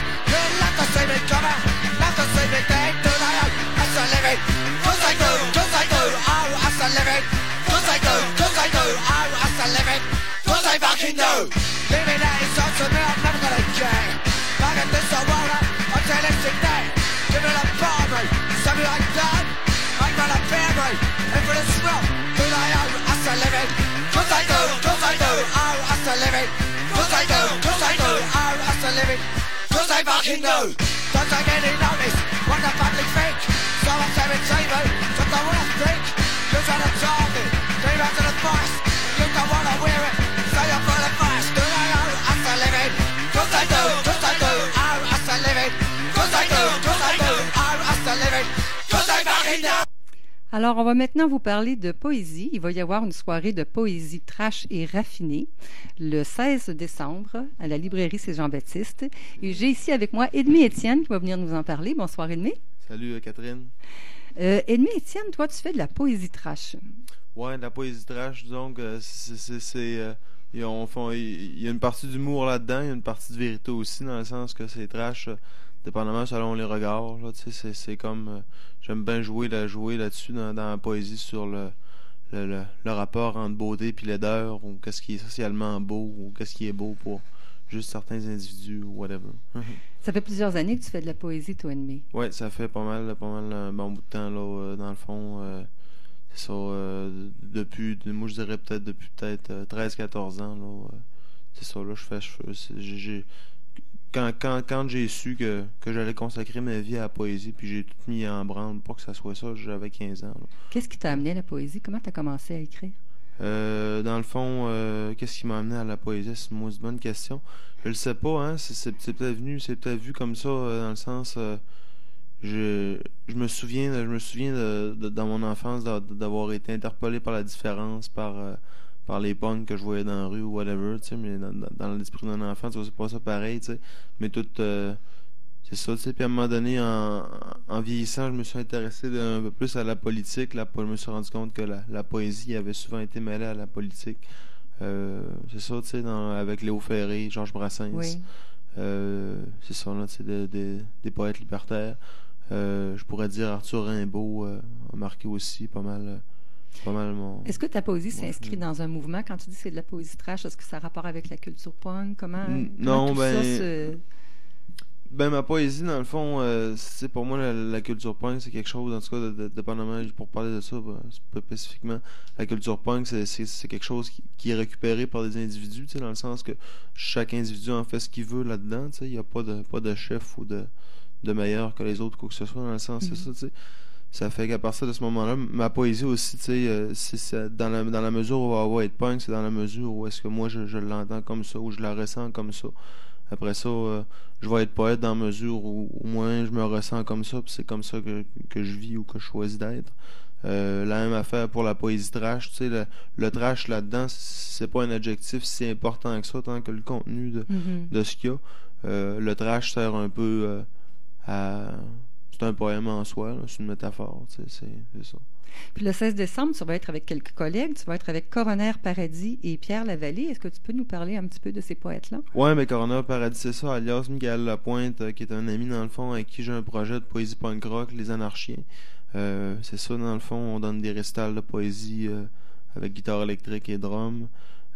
Speaker 5: to live it, cause I fucking do. Living that is up to me, I'm never gonna care. Back in this world, until it's in there. Give it a bar, mate, something like that. I'm gonna bear me, and for the smell, do I owe, I to live it, cause I do, cause I do, oh, I to live it, cause I do, cause I do, oh, I to live it, cause I fucking do. Don't take any notice, what the public think. So I'm saying T V, just the way I think. You're trying to target, leave out to the boss. You don't wanna wear it, so you're full of fast. Do I owe, I to live it, cause I do, cause I do, oh, I to live it, cause I do, cause I do, oh, I to live it, cause I fucking do.
Speaker 1: Alors, on va maintenant vous parler de poésie. Il va y avoir une soirée de poésie trash et raffinée le seize décembre à la librairie Saint-Jean-Baptiste. Et j'ai ici avec moi Edmé Étienne qui va venir nous en parler. Bonsoir, Edmé.
Speaker 6: Salut, Catherine.
Speaker 1: Euh, Edmé Étienne, toi, tu fais de la poésie trash.
Speaker 6: Ouais, de la poésie trash, disons que c'est... c'est, c'est euh, il y a une partie d'humour là-dedans, il y a une partie de vérité aussi, dans le sens que c'est trash... Euh, dépendamment selon les regards, là, tu sais, c'est, c'est comme... Euh, j'aime bien jouer, là, jouer là-dessus dans, dans la poésie sur le, le, le, le rapport entre beauté et laideur, ou qu'est-ce qui est socialement beau, ou qu'est-ce qui est beau pour juste certains individus, ou whatever.
Speaker 1: Ça fait plusieurs années que tu fais de la poésie, toi, Edmé.
Speaker 6: Oui, ça fait pas mal, pas mal un bon bout de temps, là, euh, dans le fond. Euh, c'est ça, euh, depuis, moi je dirais peut-être depuis peut-être euh, treize quatorze ans, là, euh, c'est ça, là, je fais... Je, j'ai, j'ai Quand, quand, quand j'ai su que, que j'allais consacrer ma vie à la poésie, puis j'ai tout mis en branle pour que ça soit ça, j'avais quinze ans. Là.
Speaker 1: Qu'est-ce qui t'a amené à la poésie? Comment tu as commencé à écrire?
Speaker 6: Euh, dans le fond, euh, qu'est-ce qui m'a amené à la poésie? C'est une mauvaise bonne question. Je le sais pas, hein. C'est, c'est, c'est peut-être venu, c'est peut-être vu comme ça, euh, dans le sens... Euh, je, je me souviens, je me souviens de, de, dans mon enfance d'avoir été interpellé par la différence, par... Euh, par les punks que je voyais dans la rue ou whatever, tu sais, mais dans, dans, dans l'esprit d'un enfant, tu vois, c'est pas ça pareil, tu sais, mais tout, euh, c'est ça, tu sais, puis à un moment donné, en, en vieillissant, je me suis intéressé un peu plus à la politique, là, je me suis rendu compte que la, la poésie avait souvent été mêlée à la politique, euh, c'est ça, tu sais, dans, avec Léo Ferré, Georges Brassens,
Speaker 1: oui.
Speaker 6: euh, c'est ça, là, tu sais, de, de, des poètes libertaires, euh, je pourrais dire Arthur Rimbaud euh, a marqué aussi pas mal... Euh, Pas mal mon...
Speaker 1: Est-ce que ta poésie
Speaker 6: ouais,
Speaker 1: s'inscrit dans un mouvement? Quand tu dis que c'est de la poésie trash, est-ce que ça a rapport avec la culture punk? Comment,
Speaker 6: N-
Speaker 1: comment
Speaker 6: non,
Speaker 1: tout
Speaker 6: ben,
Speaker 1: ça se...
Speaker 6: ben ma poésie, dans le fond, euh, c'est pour moi la, la culture punk, c'est quelque chose, en tout cas, de, de, dépendamment, pour parler de ça, ben, spécifiquement, la culture punk, c'est, c'est, c'est quelque chose qui, qui est récupéré par des individus, tu sais, dans le sens que chaque individu en fait ce qu'il veut là-dedans, tu sais, il n'y a pas de, pas de chef ou de, de meilleur que les autres, quoi que ce soit, dans le sens, mm-hmm. c'est ça, tu sais. Ça fait qu'à partir de ce moment-là, ma poésie aussi, tu sais, euh, c'est, c'est dans, la, dans la mesure où elle va être punk, c'est dans la mesure où est-ce que moi je, je l'entends comme ça, ou je la ressens comme ça. Après ça, euh, je vais être poète dans la mesure où au moins je me ressens comme ça, puis c'est comme ça que, que je vis ou que je choisis d'être. Euh, la même affaire pour la poésie trash, tu sais, le, le trash là-dedans, c'est pas un adjectif si important que ça, tant que le contenu de, mm-hmm. de ce qu'il y a. Euh, le trash sert un peu euh, à... C'est un poème en soi, là, c'est une métaphore, tu sais, c'est, c'est ça.
Speaker 1: Puis le seize décembre, tu vas être avec quelques collègues, tu vas être avec Coroner Paradis et Pierre Lavallée. Est-ce que tu peux nous parler un petit peu de ces poètes-là?
Speaker 6: Oui, mais Coroner Paradis, c'est ça, alias Michael Lapointe, euh, qui est un ami, dans le fond, avec qui j'ai un projet de poésie punk rock, Les Anarchiens. Euh, c'est ça, dans le fond, on donne des récitals de poésie euh, avec guitare électrique et drum.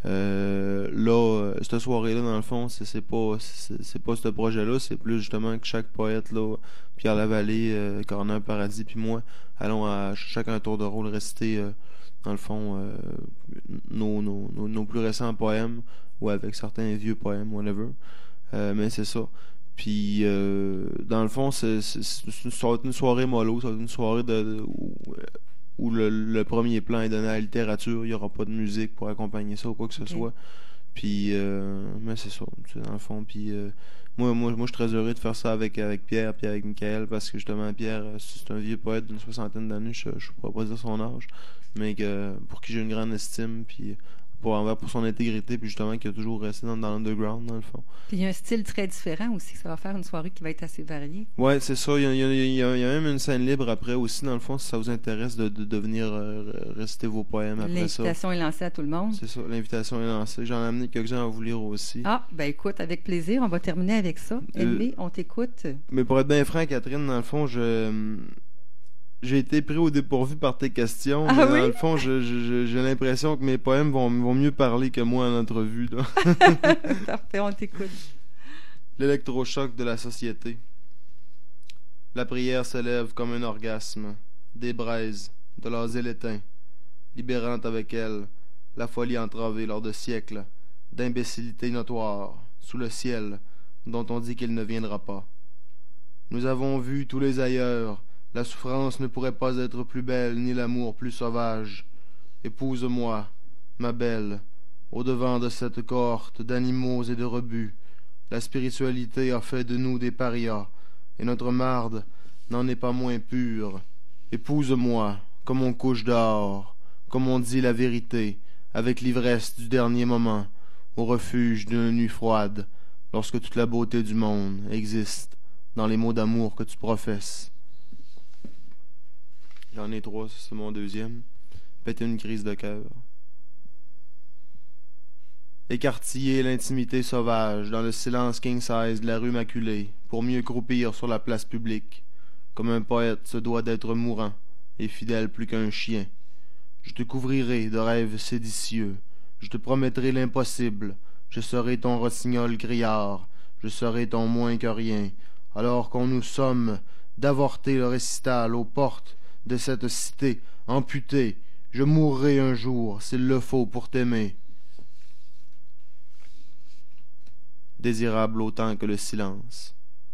Speaker 6: Euh, là, euh, cette soirée-là, dans le fond, c'est, c'est pas c'est, c'est pas ce projet-là, c'est plus justement que chaque poète, là, Pierre Lavallée, euh, Coroner Paradis, puis moi, allons à chacun un tour de rôle réciter, euh, dans le fond, euh, nos, nos, nos, nos plus récents poèmes, ou avec certains vieux poèmes, whatever. Euh, mais c'est ça. Puis, euh, dans le fond, c'est, c'est, c'est, ça va être une soirée mollo, ça va être une soirée de, de où, où le, le premier plan est donné à la littérature, il n'y aura pas de musique pour accompagner ça ou quoi que ce okay. soit. Puis, euh, mais c'est ça, c'est dans le fond. Puis, euh, moi, moi, moi, je suis très heureux de faire ça avec, avec Pierre, puis avec Michael, parce que justement, Pierre, c'est un vieux poète d'une soixantaine d'années, je ne pourrais pas dire son âge, mais que, pour qui j'ai une grande estime, puis pour, pour son intégrité, puis justement, qui a toujours resté dans, dans l'underground, dans le fond.
Speaker 1: Puis il y a un style très différent aussi, ça va faire une soirée qui va être assez variée.
Speaker 6: Oui, c'est ça, il y, a, il, y a, il, y a, il y a même une scène libre après aussi, dans le fond, si ça vous intéresse de, de, de venir euh, réciter vos poèmes après
Speaker 1: l'invitation ça. L'invitation est lancée à tout le monde.
Speaker 6: C'est ça, l'invitation est lancée. J'en ai amené quelques-uns à vous lire aussi.
Speaker 1: Ah, ben écoute, avec plaisir, on va terminer avec ça. Edmé, euh, on t'écoute.
Speaker 6: Mais pour être bien franc, Catherine, dans le fond, je... j'ai été pris au dépourvu par tes questions.
Speaker 1: Ah
Speaker 6: mais
Speaker 1: oui?
Speaker 6: Dans le fond, je- je- j'ai l'impression que mes poèmes vont, vont mieux parler que moi en entrevue. Là.
Speaker 1: Parfait, on t'écoute.
Speaker 6: L'électrochoc de la société. La prière s'élève comme un orgasme, des braises, de l'asile éteint, libérant avec elle la folie entravée lors de siècles d'imbécilité notoire sous le ciel dont on dit qu'il ne viendra pas. Nous avons vu tous les ailleurs, la souffrance ne pourrait pas être plus belle ni l'amour plus sauvage. Épouse-moi, ma belle, au-devant de cette cohorte d'animaux et de rebuts. La spiritualité a fait de nous des parias, et notre marde n'en est pas moins pure. Épouse-moi, comme on couche dehors, comme on dit la vérité, avec l'ivresse du dernier moment, au refuge d'une nuit froide, lorsque toute la beauté du monde existe dans les mots d'amour que tu professes. J'en ai trois, c'est mon deuxième. Péter une crise de cœur. Écartiller l'intimité sauvage dans le silence king-size de la rue maculée pour mieux croupir sur la place publique, comme un poète se doit d'être mourant et fidèle plus qu'un chien. Je te couvrirai de rêves séditieux, je te promettrai l'impossible, je serai ton rossignol criard, je serai ton moins que rien, alors qu'on nous somme d'avorter le récital aux portes de cette cité amputée, je mourrai un jour s'il le faut pour t'aimer. Désirable autant que le silence.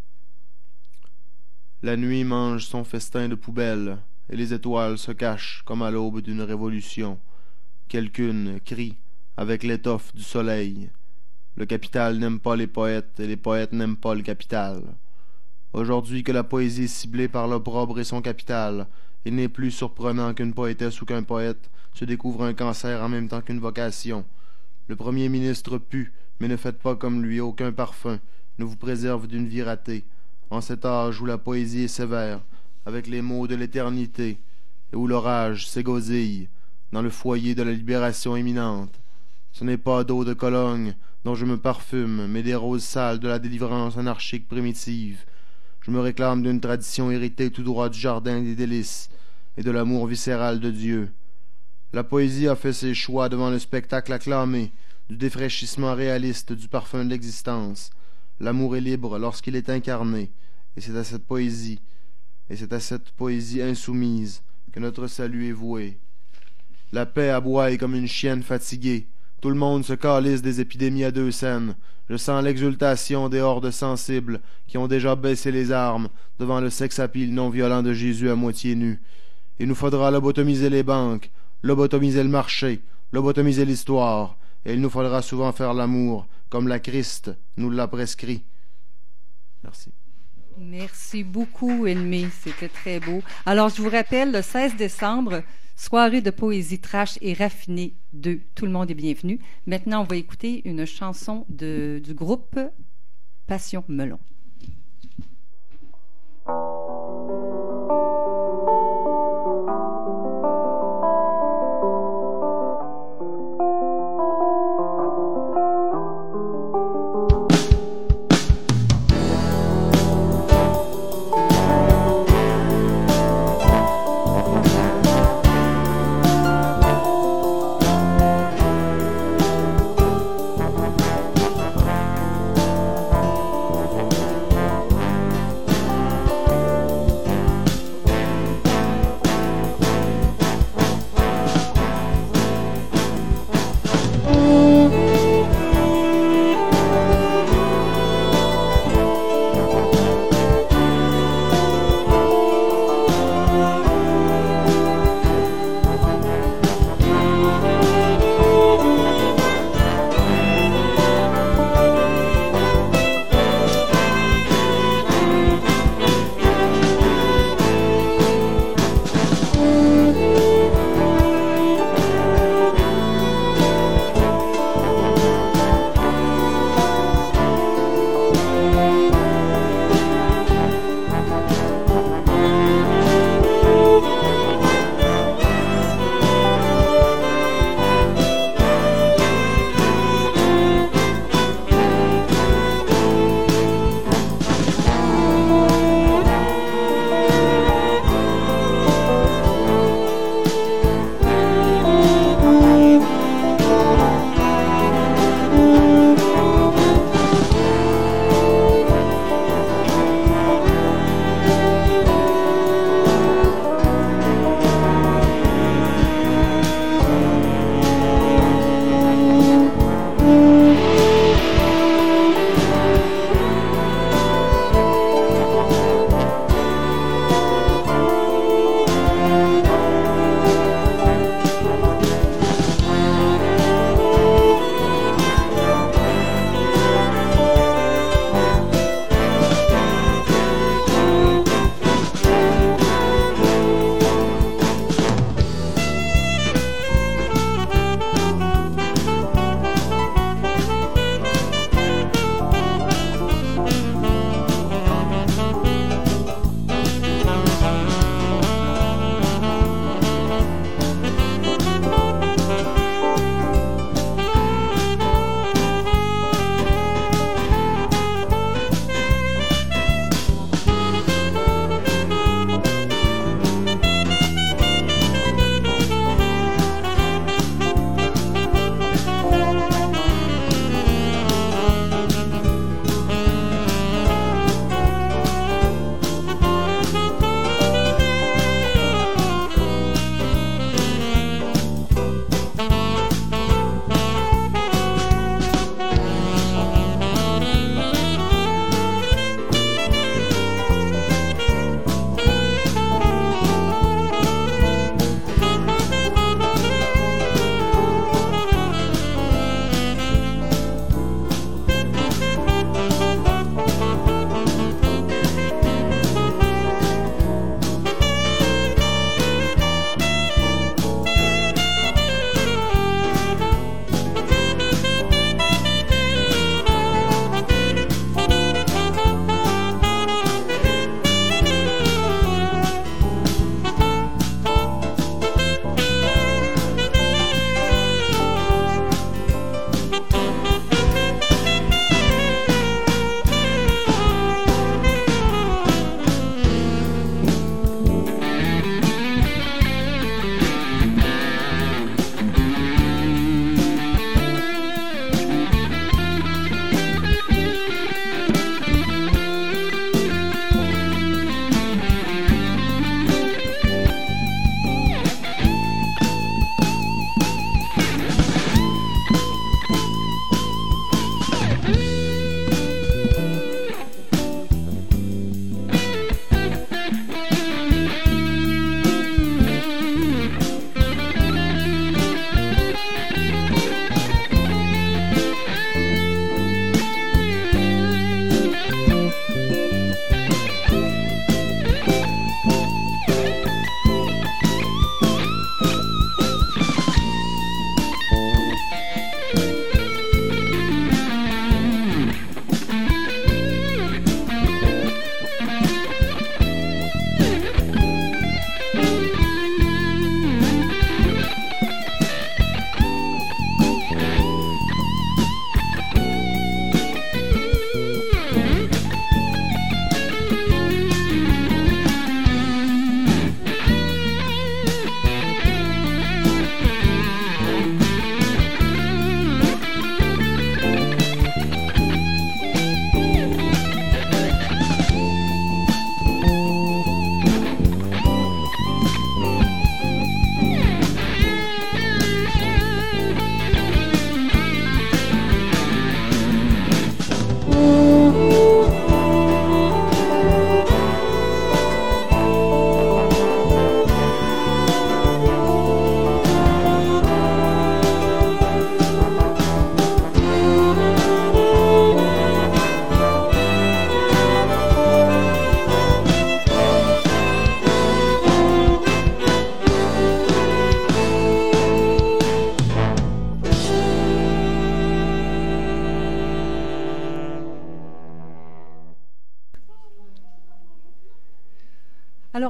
Speaker 6: La nuit mange son festin de poubelles, et les étoiles se cachent comme à l'aube d'une révolution. Quelqu'une crie avec l'étoffe du soleil. Le capital n'aime pas les poètes, et les poètes n'aiment pas le capital. Aujourd'hui que la poésie est ciblée par l'opprobre et son capital, il n'est plus surprenant qu'une poétesse ou qu'un poète se découvre un cancer en même temps qu'une vocation. Le premier ministre pue, mais ne faites pas comme lui, aucun parfum ne vous préserve d'une vie ratée. En cet âge où la poésie est sévère, avec les mots de l'éternité, et où l'orage s'égosille dans le foyer de la libération imminente, ce n'est pas d'eau de Cologne dont je me parfume, mais des roses sales de la délivrance anarchique primitive. Je me réclame d'une tradition héritée tout droit du jardin des délices et de l'amour viscéral de Dieu. La poésie a fait ses choix devant le spectacle acclamé du défraîchissement réaliste du parfum de l'existence. L'amour est libre lorsqu'il est incarné, et c'est à cette poésie, et c'est à cette poésie insoumise que notre salut est voué. La paix aboie comme une chienne fatiguée. Tout le monde se calisse des épidémies à deux scènes. Je sens l'exultation des hordes sensibles qui ont déjà baissé les armes devant le sex-appeal non violent de Jésus à moitié nu. Il nous faudra lobotomiser les banques, lobotomiser le marché, lobotomiser l'histoire, et il nous faudra souvent faire l'amour, comme la Christ nous l'a prescrit. Merci.
Speaker 1: Merci beaucoup, Ennemi. C'était très beau. Alors, je vous rappelle, le seize décembre, soirée de poésie trash et raffinée deux. Tout le monde est bienvenu. Maintenant, on va écouter une chanson de, du groupe Passion Melon.
Speaker 5: Thank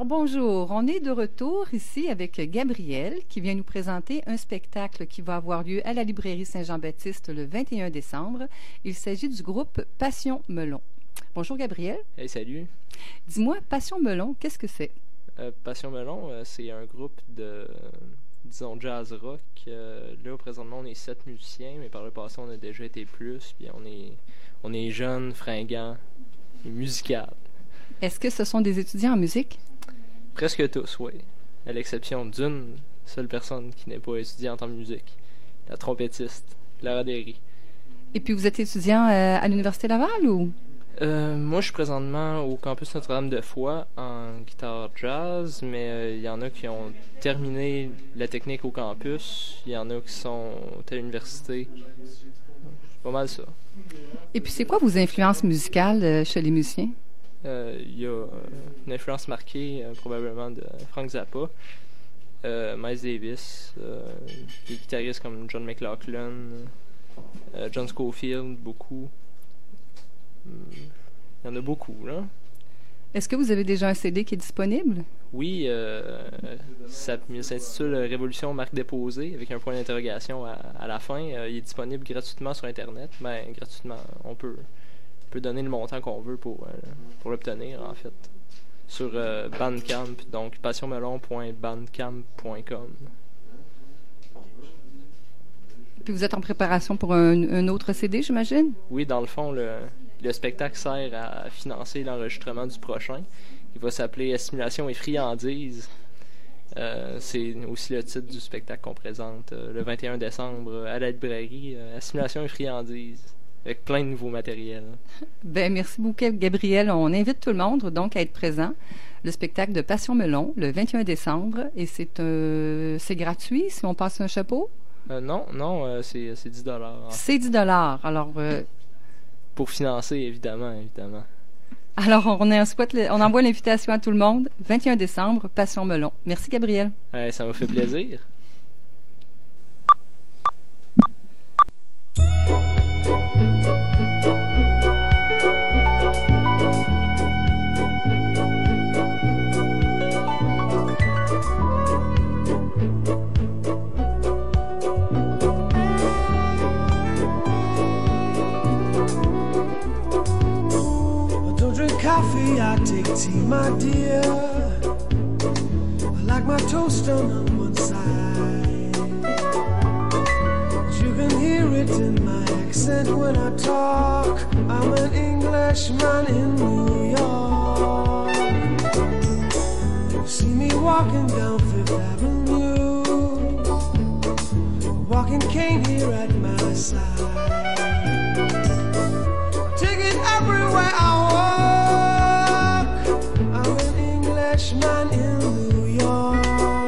Speaker 1: Alors bonjour, on est de retour ici avec Gabriel qui vient nous présenter un spectacle qui va avoir lieu à la librairie Saint-Jean-Baptiste le vingt et un décembre. Il s'agit du groupe Passion Melon. Bonjour Gabriel.
Speaker 7: Hey, salut.
Speaker 1: Dis-moi, Passion Melon, qu'est-ce que c'est?
Speaker 7: Euh, Passion Melon, euh, c'est un groupe de, disons, jazz rock. Euh, là, présentement, on est sept musiciens, mais par le passé, on a déjà été plus. Puis on est, on est jeunes, fringants et musicales.
Speaker 1: Est-ce que ce sont des étudiants en musique?
Speaker 7: Presque tous, oui. À l'exception d'une seule personne qui n'est pas étudiante en musique. La trompettiste, Clara Derry.
Speaker 1: Et puis vous êtes étudiant euh, à l'Université Laval ou?
Speaker 7: Euh, moi, je suis présentement au campus Notre-Dame de Foix en guitare jazz, mais il euh, y en a qui ont terminé la technique au campus. Il y en a qui sont à l'université. C'est pas mal ça.
Speaker 1: Et puis c'est quoi vos influences musicales euh, chez les musiciens?
Speaker 7: Il euh, y a euh, une influence marquée euh, probablement de Frank Zappa, euh, Miles Davis, euh, des guitaristes comme John McLaughlin, euh, John Scofield, beaucoup. Il y en a beaucoup, là.
Speaker 1: Est-ce que vous avez déjà un C D qui est disponible?
Speaker 7: Oui, euh, ça, ça s'intitule Révolution marque déposée, avec un point d'interrogation à, à la fin. Euh, il est disponible gratuitement sur Internet. Ben, gratuitement, on peut, on peut donner le montant qu'on veut pour, euh, pour l'obtenir, en fait. Sur euh, Bandcamp, donc passionmelon point bandcamp point com.
Speaker 1: Puis vous êtes en préparation pour un, un autre C D, j'imagine?
Speaker 7: Oui, dans le fond, le, le spectacle sert à financer l'enregistrement du prochain. Il va s'appeler Assimilation et friandises. Euh, c'est aussi le titre du spectacle qu'on présente euh, le vingt et un décembre à la librairie. Euh, Assimilation et friandises, avec plein de nouveaux matériels.
Speaker 1: Ben merci beaucoup, Gabriel. On invite tout le monde donc à être présent. Le spectacle de Passion Melon, le vingt et un décembre. Et c'est, euh, c'est gratuit si on passe un chapeau?
Speaker 7: Euh, non, non, euh, c'est, c'est dix dollars.
Speaker 1: C'est dix dollars. Alors, euh...
Speaker 7: pour financer, évidemment, évidemment.
Speaker 1: Alors, on, on, souhaite, on envoie l'invitation à tout le monde. vingt et un décembre, Passion Melon. Merci, Gabriel.
Speaker 7: Ouais, ça m'a fait plaisir.
Speaker 8: Coffee, I take tea, my dear. I like my toast on one side. You can hear it in my accent when I talk. I'm an Englishman in New York. You see me walking down Fifth Avenue, walking cane here at my side. Take it everywhere I walk. Man in New York.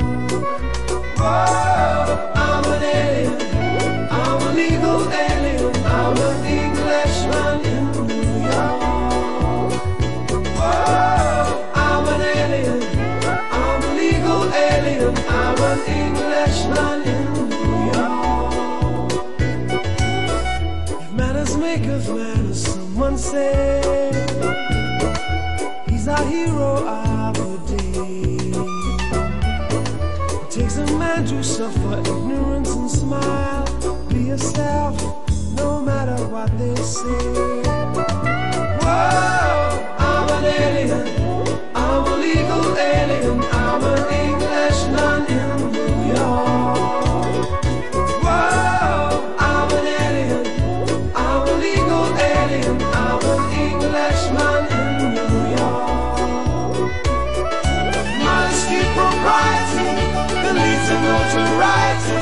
Speaker 8: Whoa, I'm an alien. I'm a legal alien. I'm an Englishman in New York. Whoa, I'm an alien. I'm a legal alien. I'm an Englishman in New York. If manners make us manners, someone say he's our hero. I takes a man to suffer ignorance and smile. Be yourself, no matter what they say. Whoa, I'm an alien. I'm a legal alien. I'm an Englishman in New York. Whoa, I'm an alien. I'm a legal alien. I'm an Englishman in New York. Modesty, propriety, the leads to notoriety.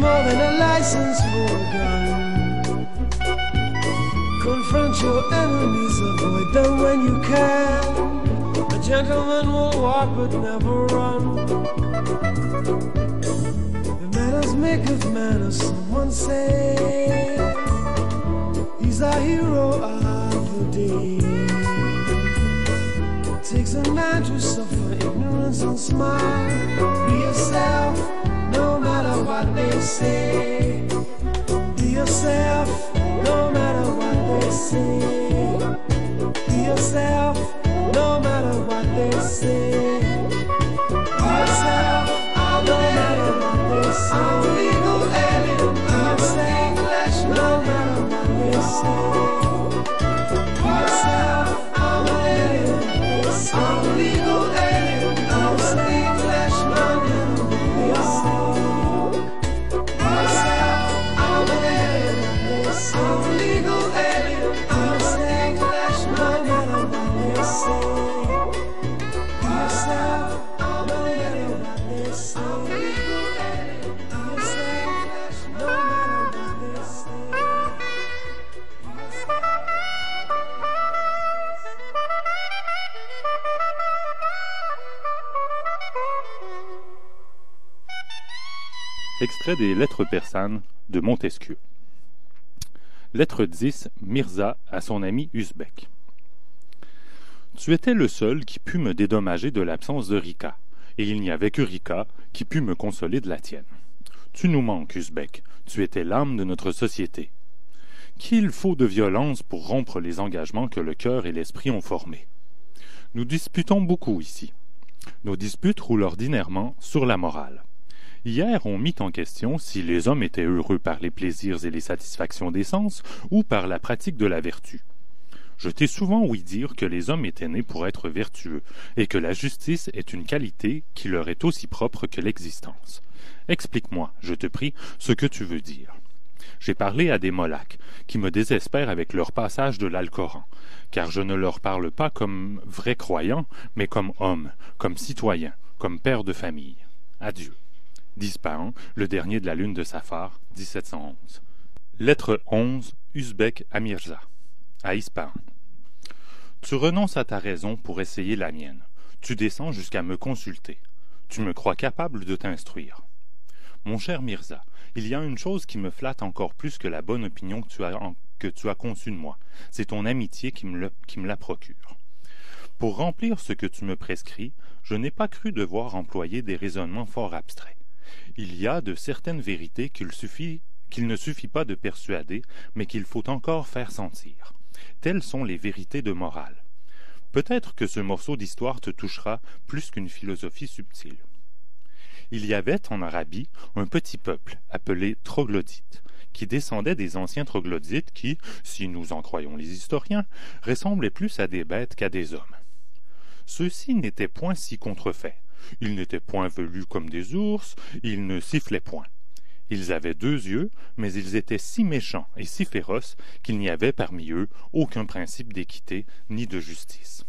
Speaker 8: more than a license for a gun. Confront your enemies, avoid them when you can. A gentleman will walk but never run. The manners make of manners, someone say. He's a hero of the day. It takes a man to suffer ignorance and smile. Be yourself, no matter what they say. Be yourself, no matter what they say. Be yourself, no matter what they say. Be yourself, no matter what they say. I'm legal alien, be yourself, no matter what they say. Be yourself, I'm an alien, I'm legal alien, I'm an English man, be yourself. Be yourself, I'm an alien, I'm legal alien, I'm an English man, no matter what they say. Be yourself, I'm an alien, I'm legal alien, I'm an English, no matter what they say.
Speaker 9: Extrait des Lettres persanes de Montesquieu. Lettre dix, Mirza à son ami Usbek. Tu étais le seul qui put me dédommager de l'absence de Rika, et il n'y avait que Rika qui put me consoler de la tienne. Tu nous manques, Usbek, tu étais l'âme de notre société. Qu'il faut de violence pour rompre les engagements que le cœur et l'esprit ont formés. Nous disputons beaucoup ici. Nos disputes roulent ordinairement sur la morale. Hier, on mit en question si les hommes étaient heureux par les plaisirs et les satisfactions des sens ou par la pratique de la vertu. Je t'ai souvent ouï dire que les hommes étaient nés pour être vertueux et que la justice est une qualité qui leur est aussi propre que l'existence. Explique-moi, je te prie, ce que tu veux dire. J'ai parlé à des mollaks qui me désespèrent avec leur passage de l'Alcoran, car je ne leur parle pas comme vrais croyants, mais comme hommes, comme citoyens, comme pères de famille. Adieu. D'Ispahan, le dernier de la lune de Safar, dix-sept cent onze. Lettre onze, Usbek à Mirza. À Ispahan. Tu renonces à ta raison pour essayer la mienne. Tu descends jusqu'à me consulter. Tu me crois capable de t'instruire. Mon cher Mirza, il y a une chose qui me flatte encore plus que la bonne opinion que tu as, en, que tu as conçue de moi. C'est ton amitié qui me, le, qui me la procure. Pour remplir ce que tu me prescris, je n'ai pas cru devoir employer des raisonnements fort abstraits. Il y a de certaines vérités qu'il suffit, qu'il ne suffit pas de persuader, mais qu'il faut encore faire sentir. Telles sont les vérités de morale. Peut-être que ce morceau d'histoire te touchera plus qu'une philosophie subtile. Il y avait en Arabie un petit peuple appelé troglodytes, qui descendait des anciens troglodytes qui, si nous en croyons les historiens, ressemblaient plus à des bêtes qu'à des hommes. Ceux-ci n'étaient point si contrefaits. Ils n'étaient point velus comme des ours, ils ne sifflaient point. Ils avaient deux yeux, mais ils étaient si méchants et si féroces qu'il n'y avait parmi eux aucun principe d'équité ni de justice.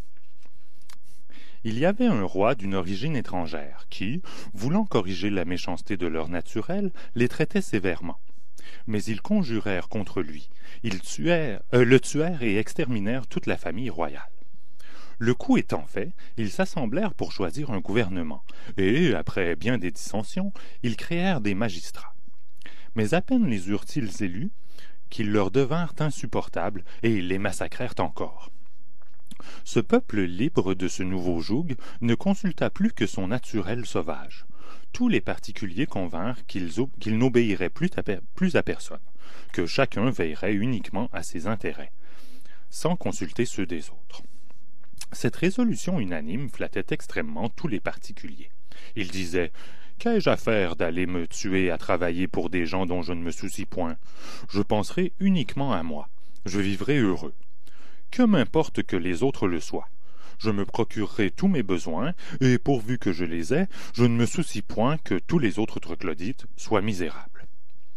Speaker 9: Il y avait un roi d'une origine étrangère qui, voulant corriger la méchanceté de leur naturel, les traitait sévèrement. Mais ils conjurèrent contre lui, ils tuèrent, euh, le tuèrent et exterminèrent toute la famille royale. Le coup étant fait, ils s'assemblèrent pour choisir un gouvernement, et, après bien des dissensions, ils créèrent des magistrats. Mais à peine les eurent-ils élus, qu'ils leur devinrent insupportables, et ils les massacrèrent encore. Ce peuple libre de ce nouveau joug ne consulta plus que son naturel sauvage. Tous les particuliers convinrent qu'ils, qu'ils n'obéiraient plus à, plus à personne, que chacun veillerait uniquement à ses intérêts, sans consulter ceux des autres. Cette résolution unanime flattait extrêmement tous les particuliers. Ils disaient « Qu'ai-je à faire d'aller me tuer à travailler pour des gens dont je ne me soucie point? Je penserai uniquement à moi. Je vivrai heureux. Que m'importe que les autres le soient? Je me procurerai tous mes besoins, et pourvu que je les ai, je ne me soucie point que tous les autres troglodytes soient misérables. »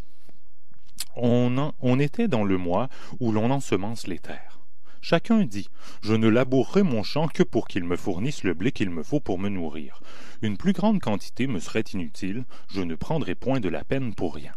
Speaker 9: On, en, on était dans le mois où l'on ensemence les terres. Chacun dit « Je ne labourerai mon champ que pour qu'il me fournisse le blé qu'il me faut pour me nourrir. Une plus grande quantité me serait inutile, je ne prendrai point de la peine pour rien. »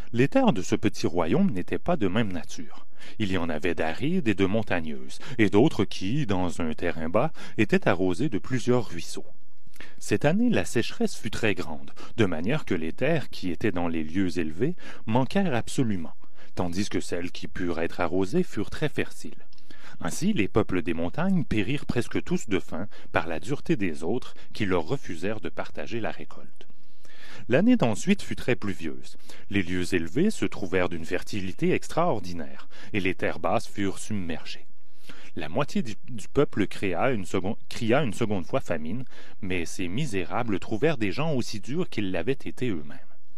Speaker 9: Les terres de ce petit royaume n'étaient pas de même nature. Il y en avait d'arides et de montagneuses, et d'autres qui, dans un terrain bas, étaient arrosées de plusieurs ruisseaux. Cette année, la sécheresse fut très grande, de manière que les terres qui étaient dans les lieux élevés manquèrent absolument, tandis que celles qui purent être arrosées furent très fertiles. Ainsi, les peuples des montagnes périrent presque tous de faim par la dureté des autres qui leur refusèrent de partager la récolte. L'année d'ensuite fut très pluvieuse. Les lieux élevés se trouvèrent d'une fertilité extraordinaire, et les terres basses furent submergées. La moitié du, du peuple créa une seconde, cria une seconde fois famine, mais ces misérables trouvèrent des gens aussi durs qu'ils l'avaient été eux-mêmes.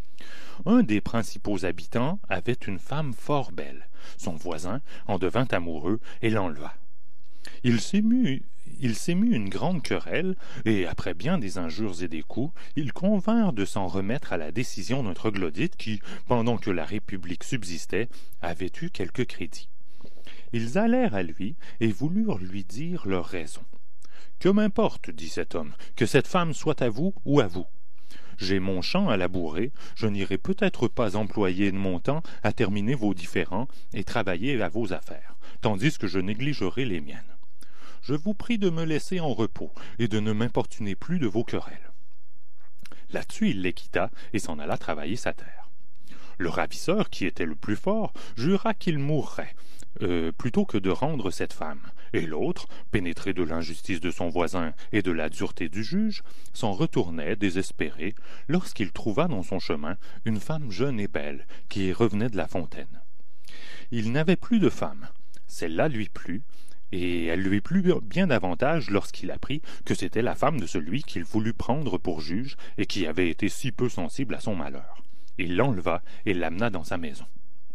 Speaker 9: Un des principaux habitants avait une femme fort belle. Son voisin en devint amoureux et l'enleva. Il s'émut, il s'émut une grande querelle, et après bien des injures et des coups, ils convinrent de s'en remettre à la décision d'un troglodyte qui, pendant que la République subsistait, avait eu quelque crédit. Ils allèrent à lui et voulurent lui dire leur raison. « Que m'importe, dit cet homme, que cette femme soit à vous ou à vous. J'ai mon champ à labourer, je n'irai peut-être pas employer mon temps à terminer vos différends et travailler à vos affaires, tandis que je négligerai les miennes. Je vous prie de me laisser en repos et de ne m'importuner plus de vos querelles. » Là-dessus, il les quitta et s'en alla travailler sa terre. Le ravisseur, qui était le plus fort, jura qu'il mourrait, euh, plutôt que de rendre cette femme, et l'autre, pénétré de l'injustice de son voisin et de la dureté du juge, s'en retournait désespéré lorsqu'il trouva dans son chemin une femme jeune et belle qui revenait de la fontaine. Il n'avait plus de femme, celle-là lui plut, et elle lui plut bien davantage lorsqu'il apprit que c'était la femme de celui qu'il voulut prendre pour juge et qui avait été si peu sensible à son malheur. Il l'enleva et l'amena dans sa maison.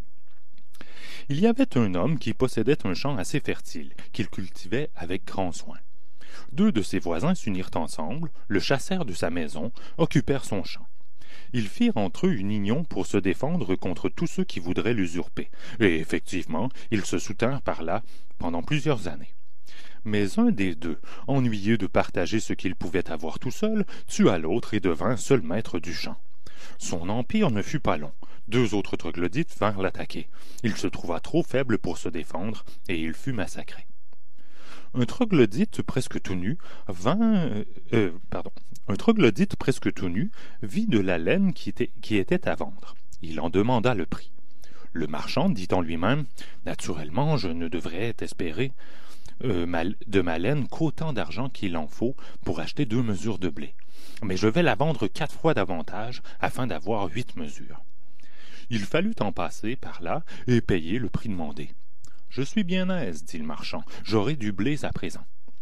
Speaker 9: Il y avait un homme qui possédait un champ assez fertile, qu'il cultivait avec grand soin. Deux de ses voisins s'unirent ensemble, le chassèrent de sa maison, occupèrent son champ. Ils firent entre eux une union pour se défendre contre tous ceux qui voudraient l'usurper, et effectivement, ils se soutinrent par là pendant plusieurs années. Mais un des deux, ennuyé de partager ce qu'il pouvait avoir tout seul, tua l'autre et devint seul maître du champ. Son empire ne fut pas long. Deux autres troglodytes vinrent l'attaquer. Il se trouva trop faible pour se défendre, et il fut massacré. Un troglodyte presque tout nu vint, euh, pardon, un troglodyte presque tout nu vit de la laine qui était, qui était à vendre. Il en demanda le prix. Le marchand dit en lui-même, « Naturellement, je ne devrais espérer euh, ma, de ma laine qu'autant d'argent qu'il en faut pour acheter deux mesures de blé. Mais je vais la vendre quatre fois davantage afin d'avoir huit mesures. » Il fallut en passer par là et payer le prix demandé. « Je suis bien aise, dit le marchand, j'aurai du blé à présent. »«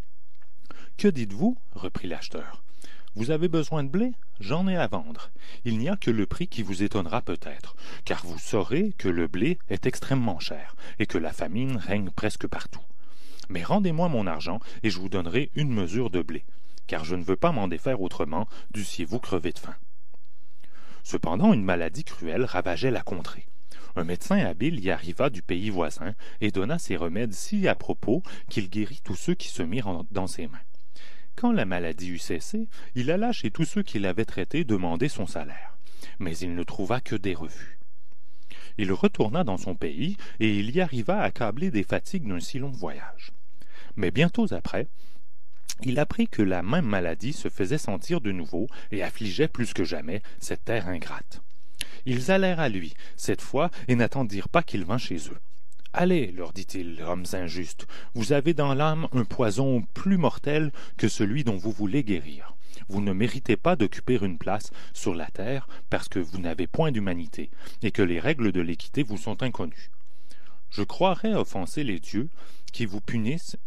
Speaker 9: Que dites-vous? reprit l'acheteur. « Vous avez besoin de blé? J'en ai à vendre. Il n'y a que le prix qui vous étonnera peut-être, car vous saurez que le blé est extrêmement cher et que la famine règne presque partout. Mais rendez-moi mon argent et je vous donnerai une mesure de blé, car je ne veux pas m'en défaire autrement, dussiez-vous crever de faim. » Cependant, une maladie cruelle ravageait la contrée. Un médecin habile y arriva du pays voisin et donna ses remèdes si à propos qu'il guérit tous ceux qui se mirent en, dans ses mains. Quand la maladie eut cessé, il alla chez tous ceux qui l'avaient traité demander son salaire, mais il ne trouva que des refus. Il retourna dans son pays et il y arriva accablé des fatigues d'un si long voyage. Mais bientôt après, il apprit que la même maladie se faisait sentir de nouveau et affligeait plus que jamais cette terre ingrate. Ils allèrent à lui, cette fois, et n'attendirent pas qu'il vînt chez eux. « Allez, leur dit-il, hommes injustes, vous avez dans l'âme un poison plus mortel que celui dont vous voulez guérir. Vous ne méritez pas d'occuper une place sur la terre parce que vous n'avez point d'humanité et que les règles de l'équité vous sont inconnues. Je croirais offenser les dieux qui vous punissent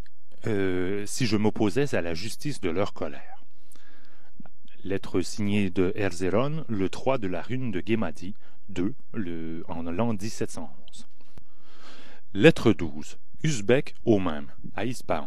Speaker 9: euh, si je m'opposais à la justice de leur colère. » Lettre signée de Erzéron, le trois de la rune de Guémadi, deux, le, en l'an dix-sept cent onze. Lettre douze. Usbek au même, à Ispahan.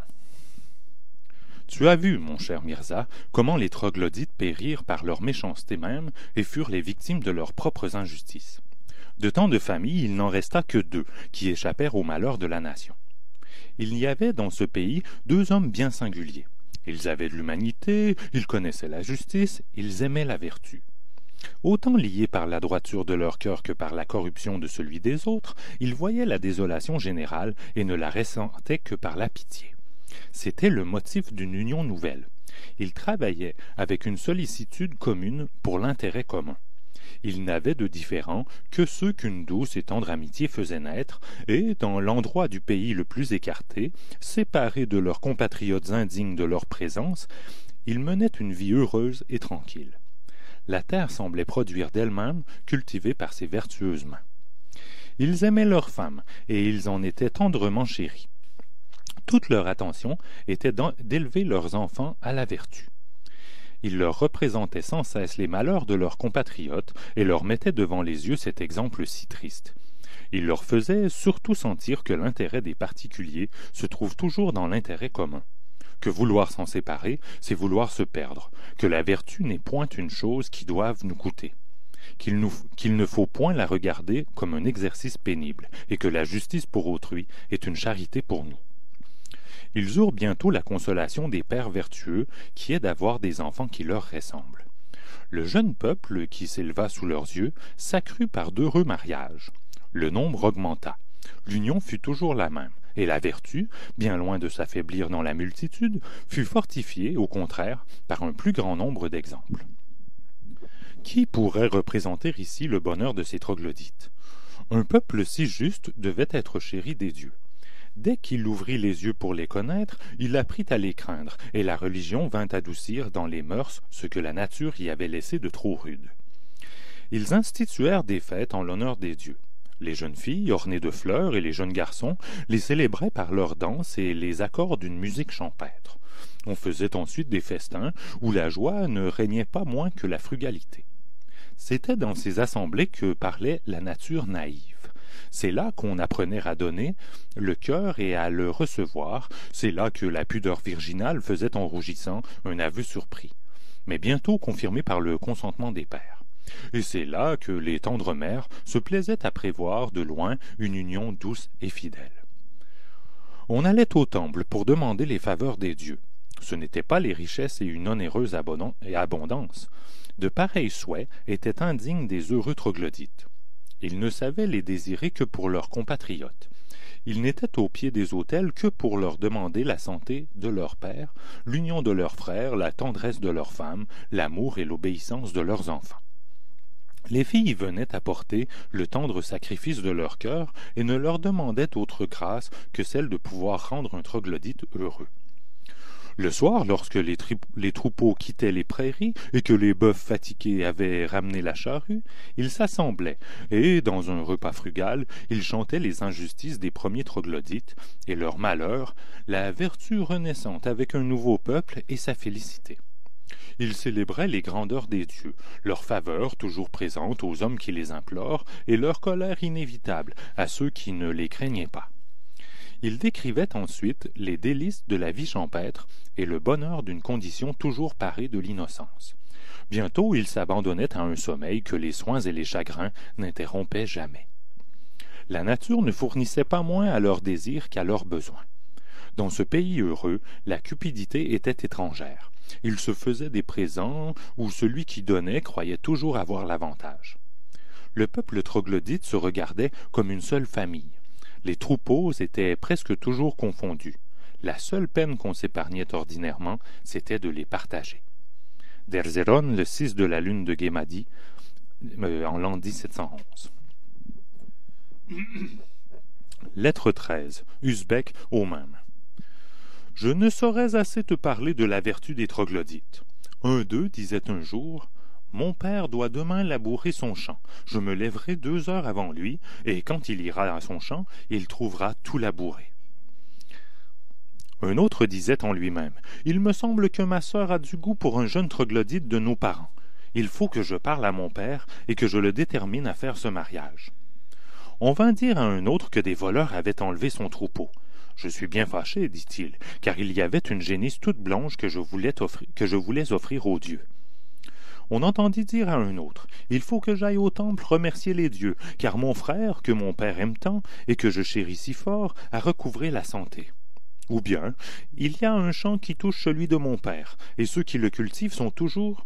Speaker 9: Tu as vu, mon cher Mirza, comment les troglodytes périrent par leur méchanceté même et furent les victimes de leurs propres injustices. De tant de familles, il n'en resta que deux qui échappèrent au malheur de la nation. Il y avait dans ce pays deux hommes bien singuliers. Ils avaient de l'humanité, ils connaissaient la justice, ils aimaient la vertu. Autant liés par la droiture de leur cœur que par la corruption de celui des autres, ils voyaient la désolation générale et ne la ressentaient que par la pitié. C'était le motif d'une union nouvelle. Ils travaillaient avec une sollicitude commune pour l'intérêt commun. Ils n'avaient de différents que ceux qu'une douce et tendre amitié faisait naître, et, dans l'endroit du pays le plus écarté, séparés de leurs compatriotes indignes de leur présence, ils menaient une vie heureuse et tranquille. La terre semblait produire d'elle-même, cultivée par ces vertueuses mains. Ils aimaient leurs femmes, et ils en étaient tendrement chéris. Toute leur attention était d'élever leurs enfants à la vertu. Ils leur représentaient sans cesse les malheurs de leurs compatriotes et leur mettaient devant les yeux cet exemple si triste. Ils leur faisaient surtout sentir que l'intérêt des particuliers se trouve toujours dans l'intérêt commun, que vouloir s'en séparer, c'est vouloir se perdre, que la vertu n'est point une chose qui doive nous coûter, qu'il, nous, qu'il ne faut point la regarder comme un exercice pénible, et que la justice pour autrui est une charité pour nous. Ils eurent bientôt la consolation des pères vertueux, qui est d'avoir des enfants qui leur ressemblent. Le jeune peuple qui s'éleva sous leurs yeux s'accrut par d'heureux mariages. Le nombre augmenta. L'union fut toujours la même, et la vertu, bien loin de s'affaiblir dans la multitude, fut fortifiée, au contraire, par un plus grand nombre d'exemples. Qui pourrait représenter ici le bonheur de ces troglodytes? Un peuple si juste devait être chéri des dieux. Dès qu'il ouvrit les yeux pour les connaître, il apprit à les craindre, et la religion vint adoucir dans les mœurs ce que la nature y avait laissé de trop rude. Ils instituèrent des fêtes en l'honneur des dieux. Les jeunes filles, ornées de fleurs, et les jeunes garçons les célébraient par leurs danses et les accords d'une musique champêtre. On faisait ensuite des festins où la joie ne régnait pas moins que la frugalité. C'était dans ces assemblées que parlait la nature naïve. C'est là qu'on apprenait à donner le cœur et à le recevoir. C'est là que la pudeur virginale faisait en rougissant un aveu surpris, mais bientôt confirmé par le consentement des pères. Et c'est là que les tendres mères se plaisaient à prévoir de loin une union douce et fidèle. On allait au temple pour demander les faveurs des dieux. Ce n'étaient pas les richesses et une onéreuse abondance. De pareils souhaits étaient indignes des heureux troglodytes. Ils ne savaient les désirer que pour leurs compatriotes. Ils n'étaient au pied des autels que pour leur demander la santé de leur père, l'union de leurs frères, la tendresse de leurs femmes, l'amour et l'obéissance de leurs enfants. Les filles venaient apporter le tendre sacrifice de leur cœur et ne leur demandaient autre grâce que celle de pouvoir rendre un troglodyte heureux. Le soir, lorsque les, tri- les troupeaux quittaient les prairies et que les bœufs fatigués avaient ramené la charrue, ils s'assemblaient et, dans un repas frugal, ils chantaient les injustices des premiers troglodytes et leur malheur, la vertu renaissante avec un nouveau peuple et sa félicité. Ils célébraient les grandeurs des dieux, leur faveur toujours présente aux hommes qui les implorent et leur colère inévitable à ceux qui ne les craignaient pas. Il décrivait ensuite les délices de la vie champêtre et le bonheur d'une condition toujours parée de l'innocence. Bientôt, il s'abandonnait à un sommeil que les soins et les chagrins n'interrompaient jamais. La nature ne fournissait pas moins à leurs désirs qu'à leurs besoins. Dans ce pays heureux, la cupidité était étrangère. Il se faisait des présents où celui qui donnait croyait toujours avoir l'avantage. Le peuple troglodyte se regardait comme une seule famille. Les troupeaux étaient presque toujours confondus. La seule peine qu'on s'épargnait ordinairement, c'était de les partager. D'Erzeron, le six de la lune de Guémadi, euh, en l'an dix-sept cent onze. Lettre treize. Usbek au même. Je ne saurais assez te parler de la vertu des troglodytes. Un d'eux disait un jour: mon père doit demain labourer son champ. Je me lèverai deux heures avant lui, et quand il ira à son champ, il trouvera tout labouré. Un autre disait en lui-même: il me semble que ma sœur a du goût pour un jeune troglodyte de nos parents. Il faut que je parle à mon père et que je le détermine à faire ce mariage. On vint dire à un autre que des voleurs avaient enlevé son troupeau. Je suis bien fâché, dit-il, car il y avait une génisse toute blanche que je voulais offrir, que je voulais offrir aux dieux. On entendit dire à un autre: il faut que j'aille au temple remercier les dieux, car mon frère, que mon père aime tant et que je chéris si fort, a recouvré la santé. Ou bien, il y a un champ qui touche celui de mon père, et ceux qui le cultivent sont toujours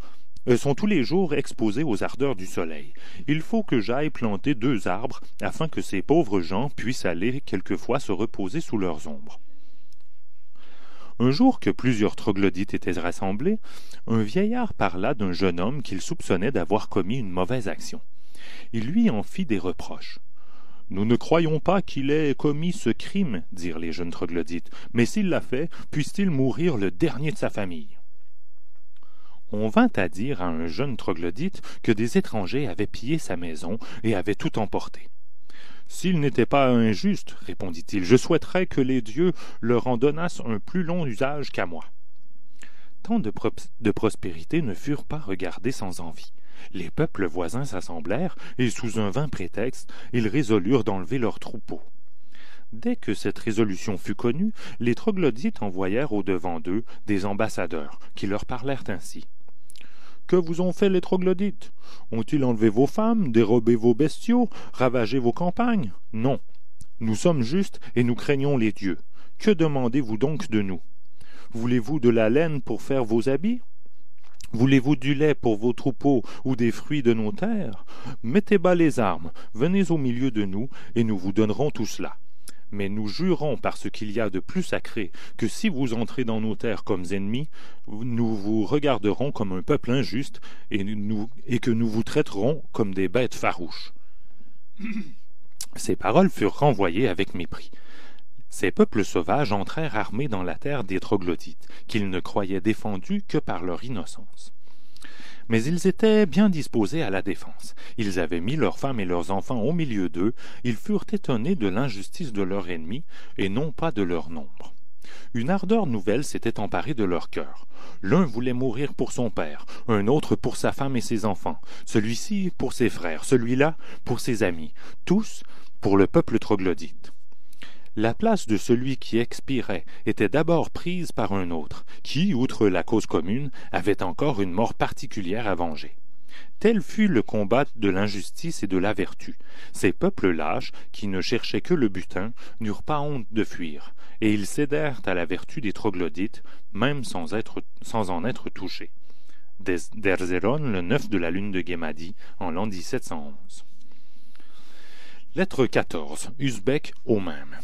Speaker 9: euh, sont tous les jours exposés aux ardeurs du soleil. Il faut que j'aille planter deux arbres afin que ces pauvres gens puissent aller quelquefois se reposer sous leurs ombres. » Un jour que plusieurs troglodytes étaient rassemblés, un vieillard parla d'un jeune homme qu'il soupçonnait d'avoir commis une mauvaise action. Il lui en fit des reproches. « Nous ne croyons pas qu'il ait commis ce crime, dirent les jeunes troglodytes, mais s'il l'a fait, puisse-t-il mourir le dernier de sa famille. » On vint à dire à un jeune troglodyte que des étrangers avaient pillé sa maison et avaient tout emporté. « S'il n'était pas injuste, répondit-il, je souhaiterais que les dieux leur en donnassent un plus long usage qu'à moi. » Tant de, pro- de prospérité ne furent pas regardés sans envie. Les peuples voisins s'assemblèrent, et sous un vain prétexte, ils résolurent d'enlever leurs troupeaux. Dès que cette résolution fut connue, les troglodytes envoyèrent au-devant d'eux des ambassadeurs, qui leur parlèrent ainsi. « Que vous ont fait les troglodytes? Ont-ils enlevé vos femmes, dérobé vos bestiaux, ravagé vos campagnes? Non. Nous sommes justes et nous craignons les dieux. Que demandez-vous donc de nous? Voulez-vous de la laine pour faire vos habits? Voulez-vous du lait pour vos troupeaux ou des fruits de nos terres? Mettez bas les armes, venez au milieu de nous, et nous vous donnerons tout cela. Mais nous jurons par ce qu'il y a de plus sacré que si vous entrez dans nos terres comme ennemis, nous vous regarderons comme un peuple injuste et, nous, et que nous vous traiterons comme des bêtes farouches. » Ces paroles furent renvoyées avec mépris. Ces peuples sauvages entrèrent armés dans la terre des troglodytes, qu'ils ne croyaient défendus que par leur innocence. Mais ils étaient bien disposés à la défense. Ils avaient mis leurs femmes et leurs enfants au milieu d'eux, ils furent étonnés de l'injustice de leur ennemi, et non pas de leur nombre. Une ardeur nouvelle s'était emparée de leur cœur. L'un voulait mourir pour son père, un autre pour sa femme et ses enfants, celui-ci pour ses frères, celui-là pour ses amis, tous pour le peuple troglodyte. La place de celui qui expirait était d'abord prise par un autre, qui, outre la cause commune, avait encore une mort particulière à venger. Tel fut le combat de l'injustice et de la vertu. Ces peuples lâches, qui ne cherchaient que le butin, n'eurent pas honte de fuir, et ils cédèrent à la vertu des troglodytes, même sans, être, sans en être touchés. D'Erzéron, le neuf de la lune de Guémadi, en l'an dix-sept cent onze. Lettre quatorze. Usbek au même.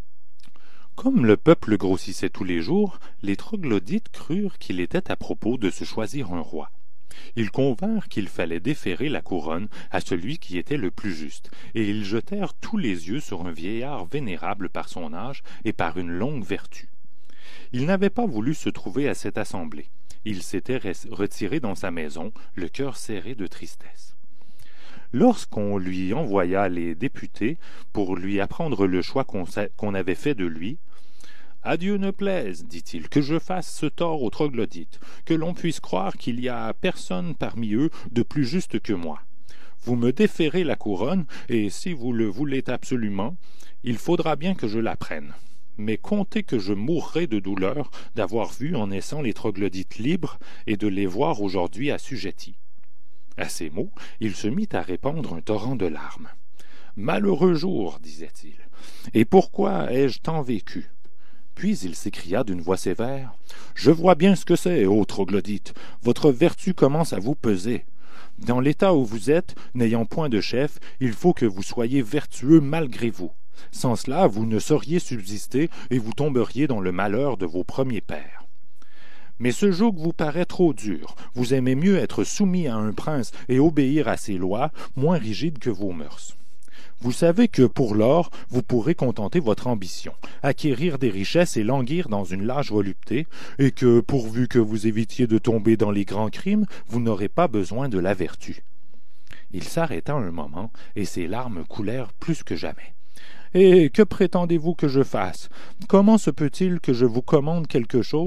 Speaker 9: Comme le peuple grossissait tous les jours, les troglodytes crurent qu'il était à propos de se choisir un roi. Ils convinrent qu'il fallait déférer la couronne à celui qui était le plus juste, et ils jetèrent tous les yeux sur un vieillard vénérable par son âge et par une longue vertu. Il n'avait pas voulu se trouver à cette assemblée. Il s'était retiré dans sa maison, le cœur serré de tristesse. Lorsqu'on lui envoya les députés pour lui apprendre le choix qu'on, qu'on avait fait de lui, « À Dieu ne plaise, dit-il, que je fasse ce tort aux troglodytes, que l'on puisse croire qu'il y a personne parmi eux de plus juste que moi. Vous me déférez la couronne, et si vous le voulez absolument, il faudra bien que je la prenne. Mais comptez que je mourrai de douleur d'avoir vu en naissant les troglodytes libres et de les voir aujourd'hui assujettis. » À ces mots, il se mit à répandre un torrent de larmes. « Malheureux jour, disait-il, et pourquoi ai-je tant vécu? » Puis il s'écria d'une voix sévère, « Je vois bien ce que c'est, ô troglodyte, votre vertu commence à vous peser. Dans l'état où vous êtes, n'ayant point de chef, il faut que vous soyez vertueux malgré vous. Sans cela, vous ne sauriez subsister et vous tomberiez dans le malheur de vos premiers pères. Mais ce joug vous paraît trop dur, vous aimez mieux être soumis à un prince et obéir à ses lois, moins rigides que vos mœurs. Vous savez que pour l'or, vous pourrez contenter votre ambition, acquérir des richesses et languir dans une large volupté, et que, pourvu que vous évitiez de tomber dans les grands crimes, vous n'aurez pas besoin de la vertu. » Il s'arrêta un moment, et ses larmes coulèrent plus que jamais. « Et que prétendez-vous que je fasse? Comment se peut-il que je vous commande quelque chose ?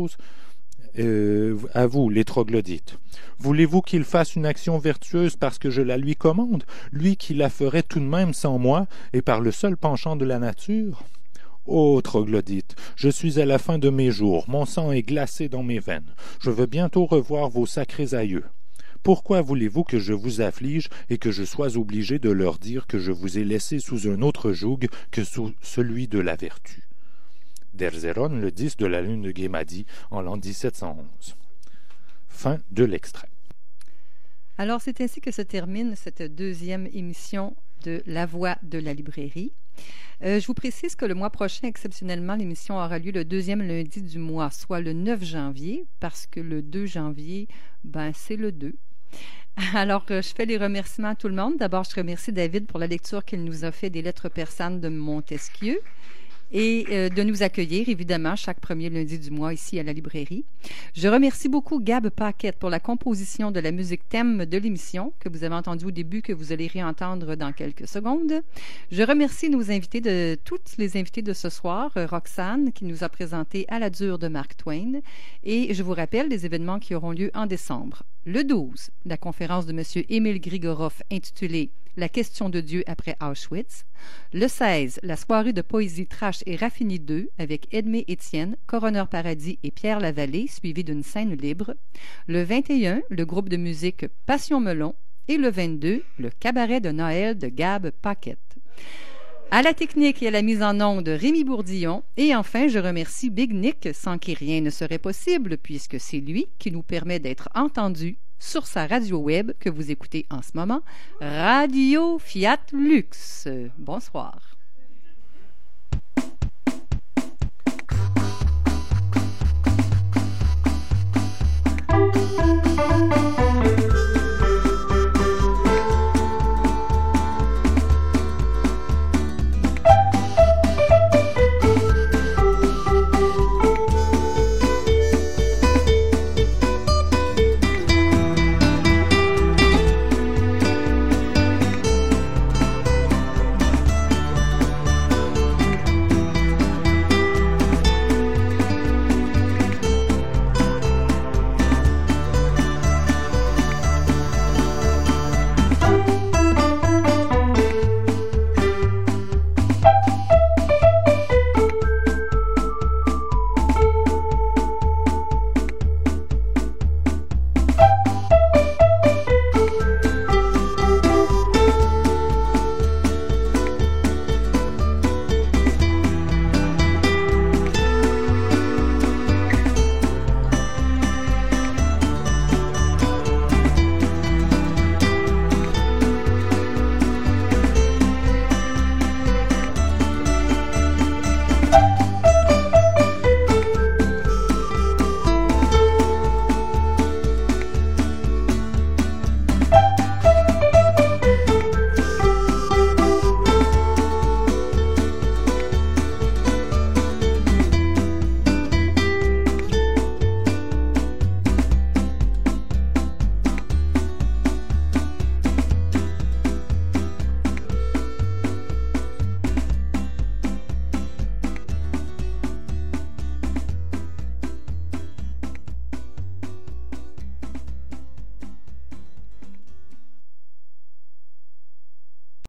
Speaker 9: Euh, à vous, les troglodytes. Voulez-vous qu'il fasse une action vertueuse parce que je la lui commande, lui qui la ferait tout de même sans moi et par le seul penchant de la nature? Ô troglodytes, je suis à la fin de mes jours, mon sang est glacé dans mes veines, je veux bientôt revoir vos sacrés aïeux. Pourquoi voulez-vous que je vous afflige et que je sois obligé de leur dire que je vous ai laissé sous un autre joug que sous celui de la vertu? D'Erzéron, le dix de la lune de Guémadi, en l'an dix-sept cent onze. Fin de l'extrait.
Speaker 1: Alors, c'est ainsi que se termine cette deuxième émission de La Voix de la librairie. Euh, je vous précise que le mois prochain, exceptionnellement, l'émission aura lieu le deuxième lundi du mois, soit le neuf janvier, parce que le deux janvier, ben, c'est le deux. Alors, euh, je fais les remerciements à tout le monde. D'abord, je remercie David pour la lecture qu'il nous a fait des lettres persanes de Montesquieu et euh, de nous accueillir, évidemment, chaque premier lundi du mois ici à la librairie. Je remercie beaucoup Gab Paquette pour la composition de la musique thème de l'émission que vous avez entendue au début, que vous allez réentendre dans quelques secondes. Je remercie nos invités, de toutes les invités de ce soir, euh, Roxane, qui nous a présenté À la dure de Mark Twain. Et je vous rappelle les événements qui auront lieu en décembre. Le douze, la conférence de M. Émile Grigorov intitulée La question de Dieu après Auschwitz. Le seize, la soirée de poésie trash et raffinée deux avec Edmé Étienne, Coroner Paradis et Pierre Lavallée, suivi d'une scène libre. Le vingt et un, le groupe de musique Passion Melon. Et le vingt-deux, le cabaret de Noël de Gab Paquette. À la technique et à la mise en onde, Rémi Bourdillon. Et enfin, je remercie Big Nick, sans qui rien ne serait possible, puisque c'est lui qui nous permet d'être entendus sur sa radio web que vous écoutez en ce moment, Radio Fiat Lux. Bonsoir.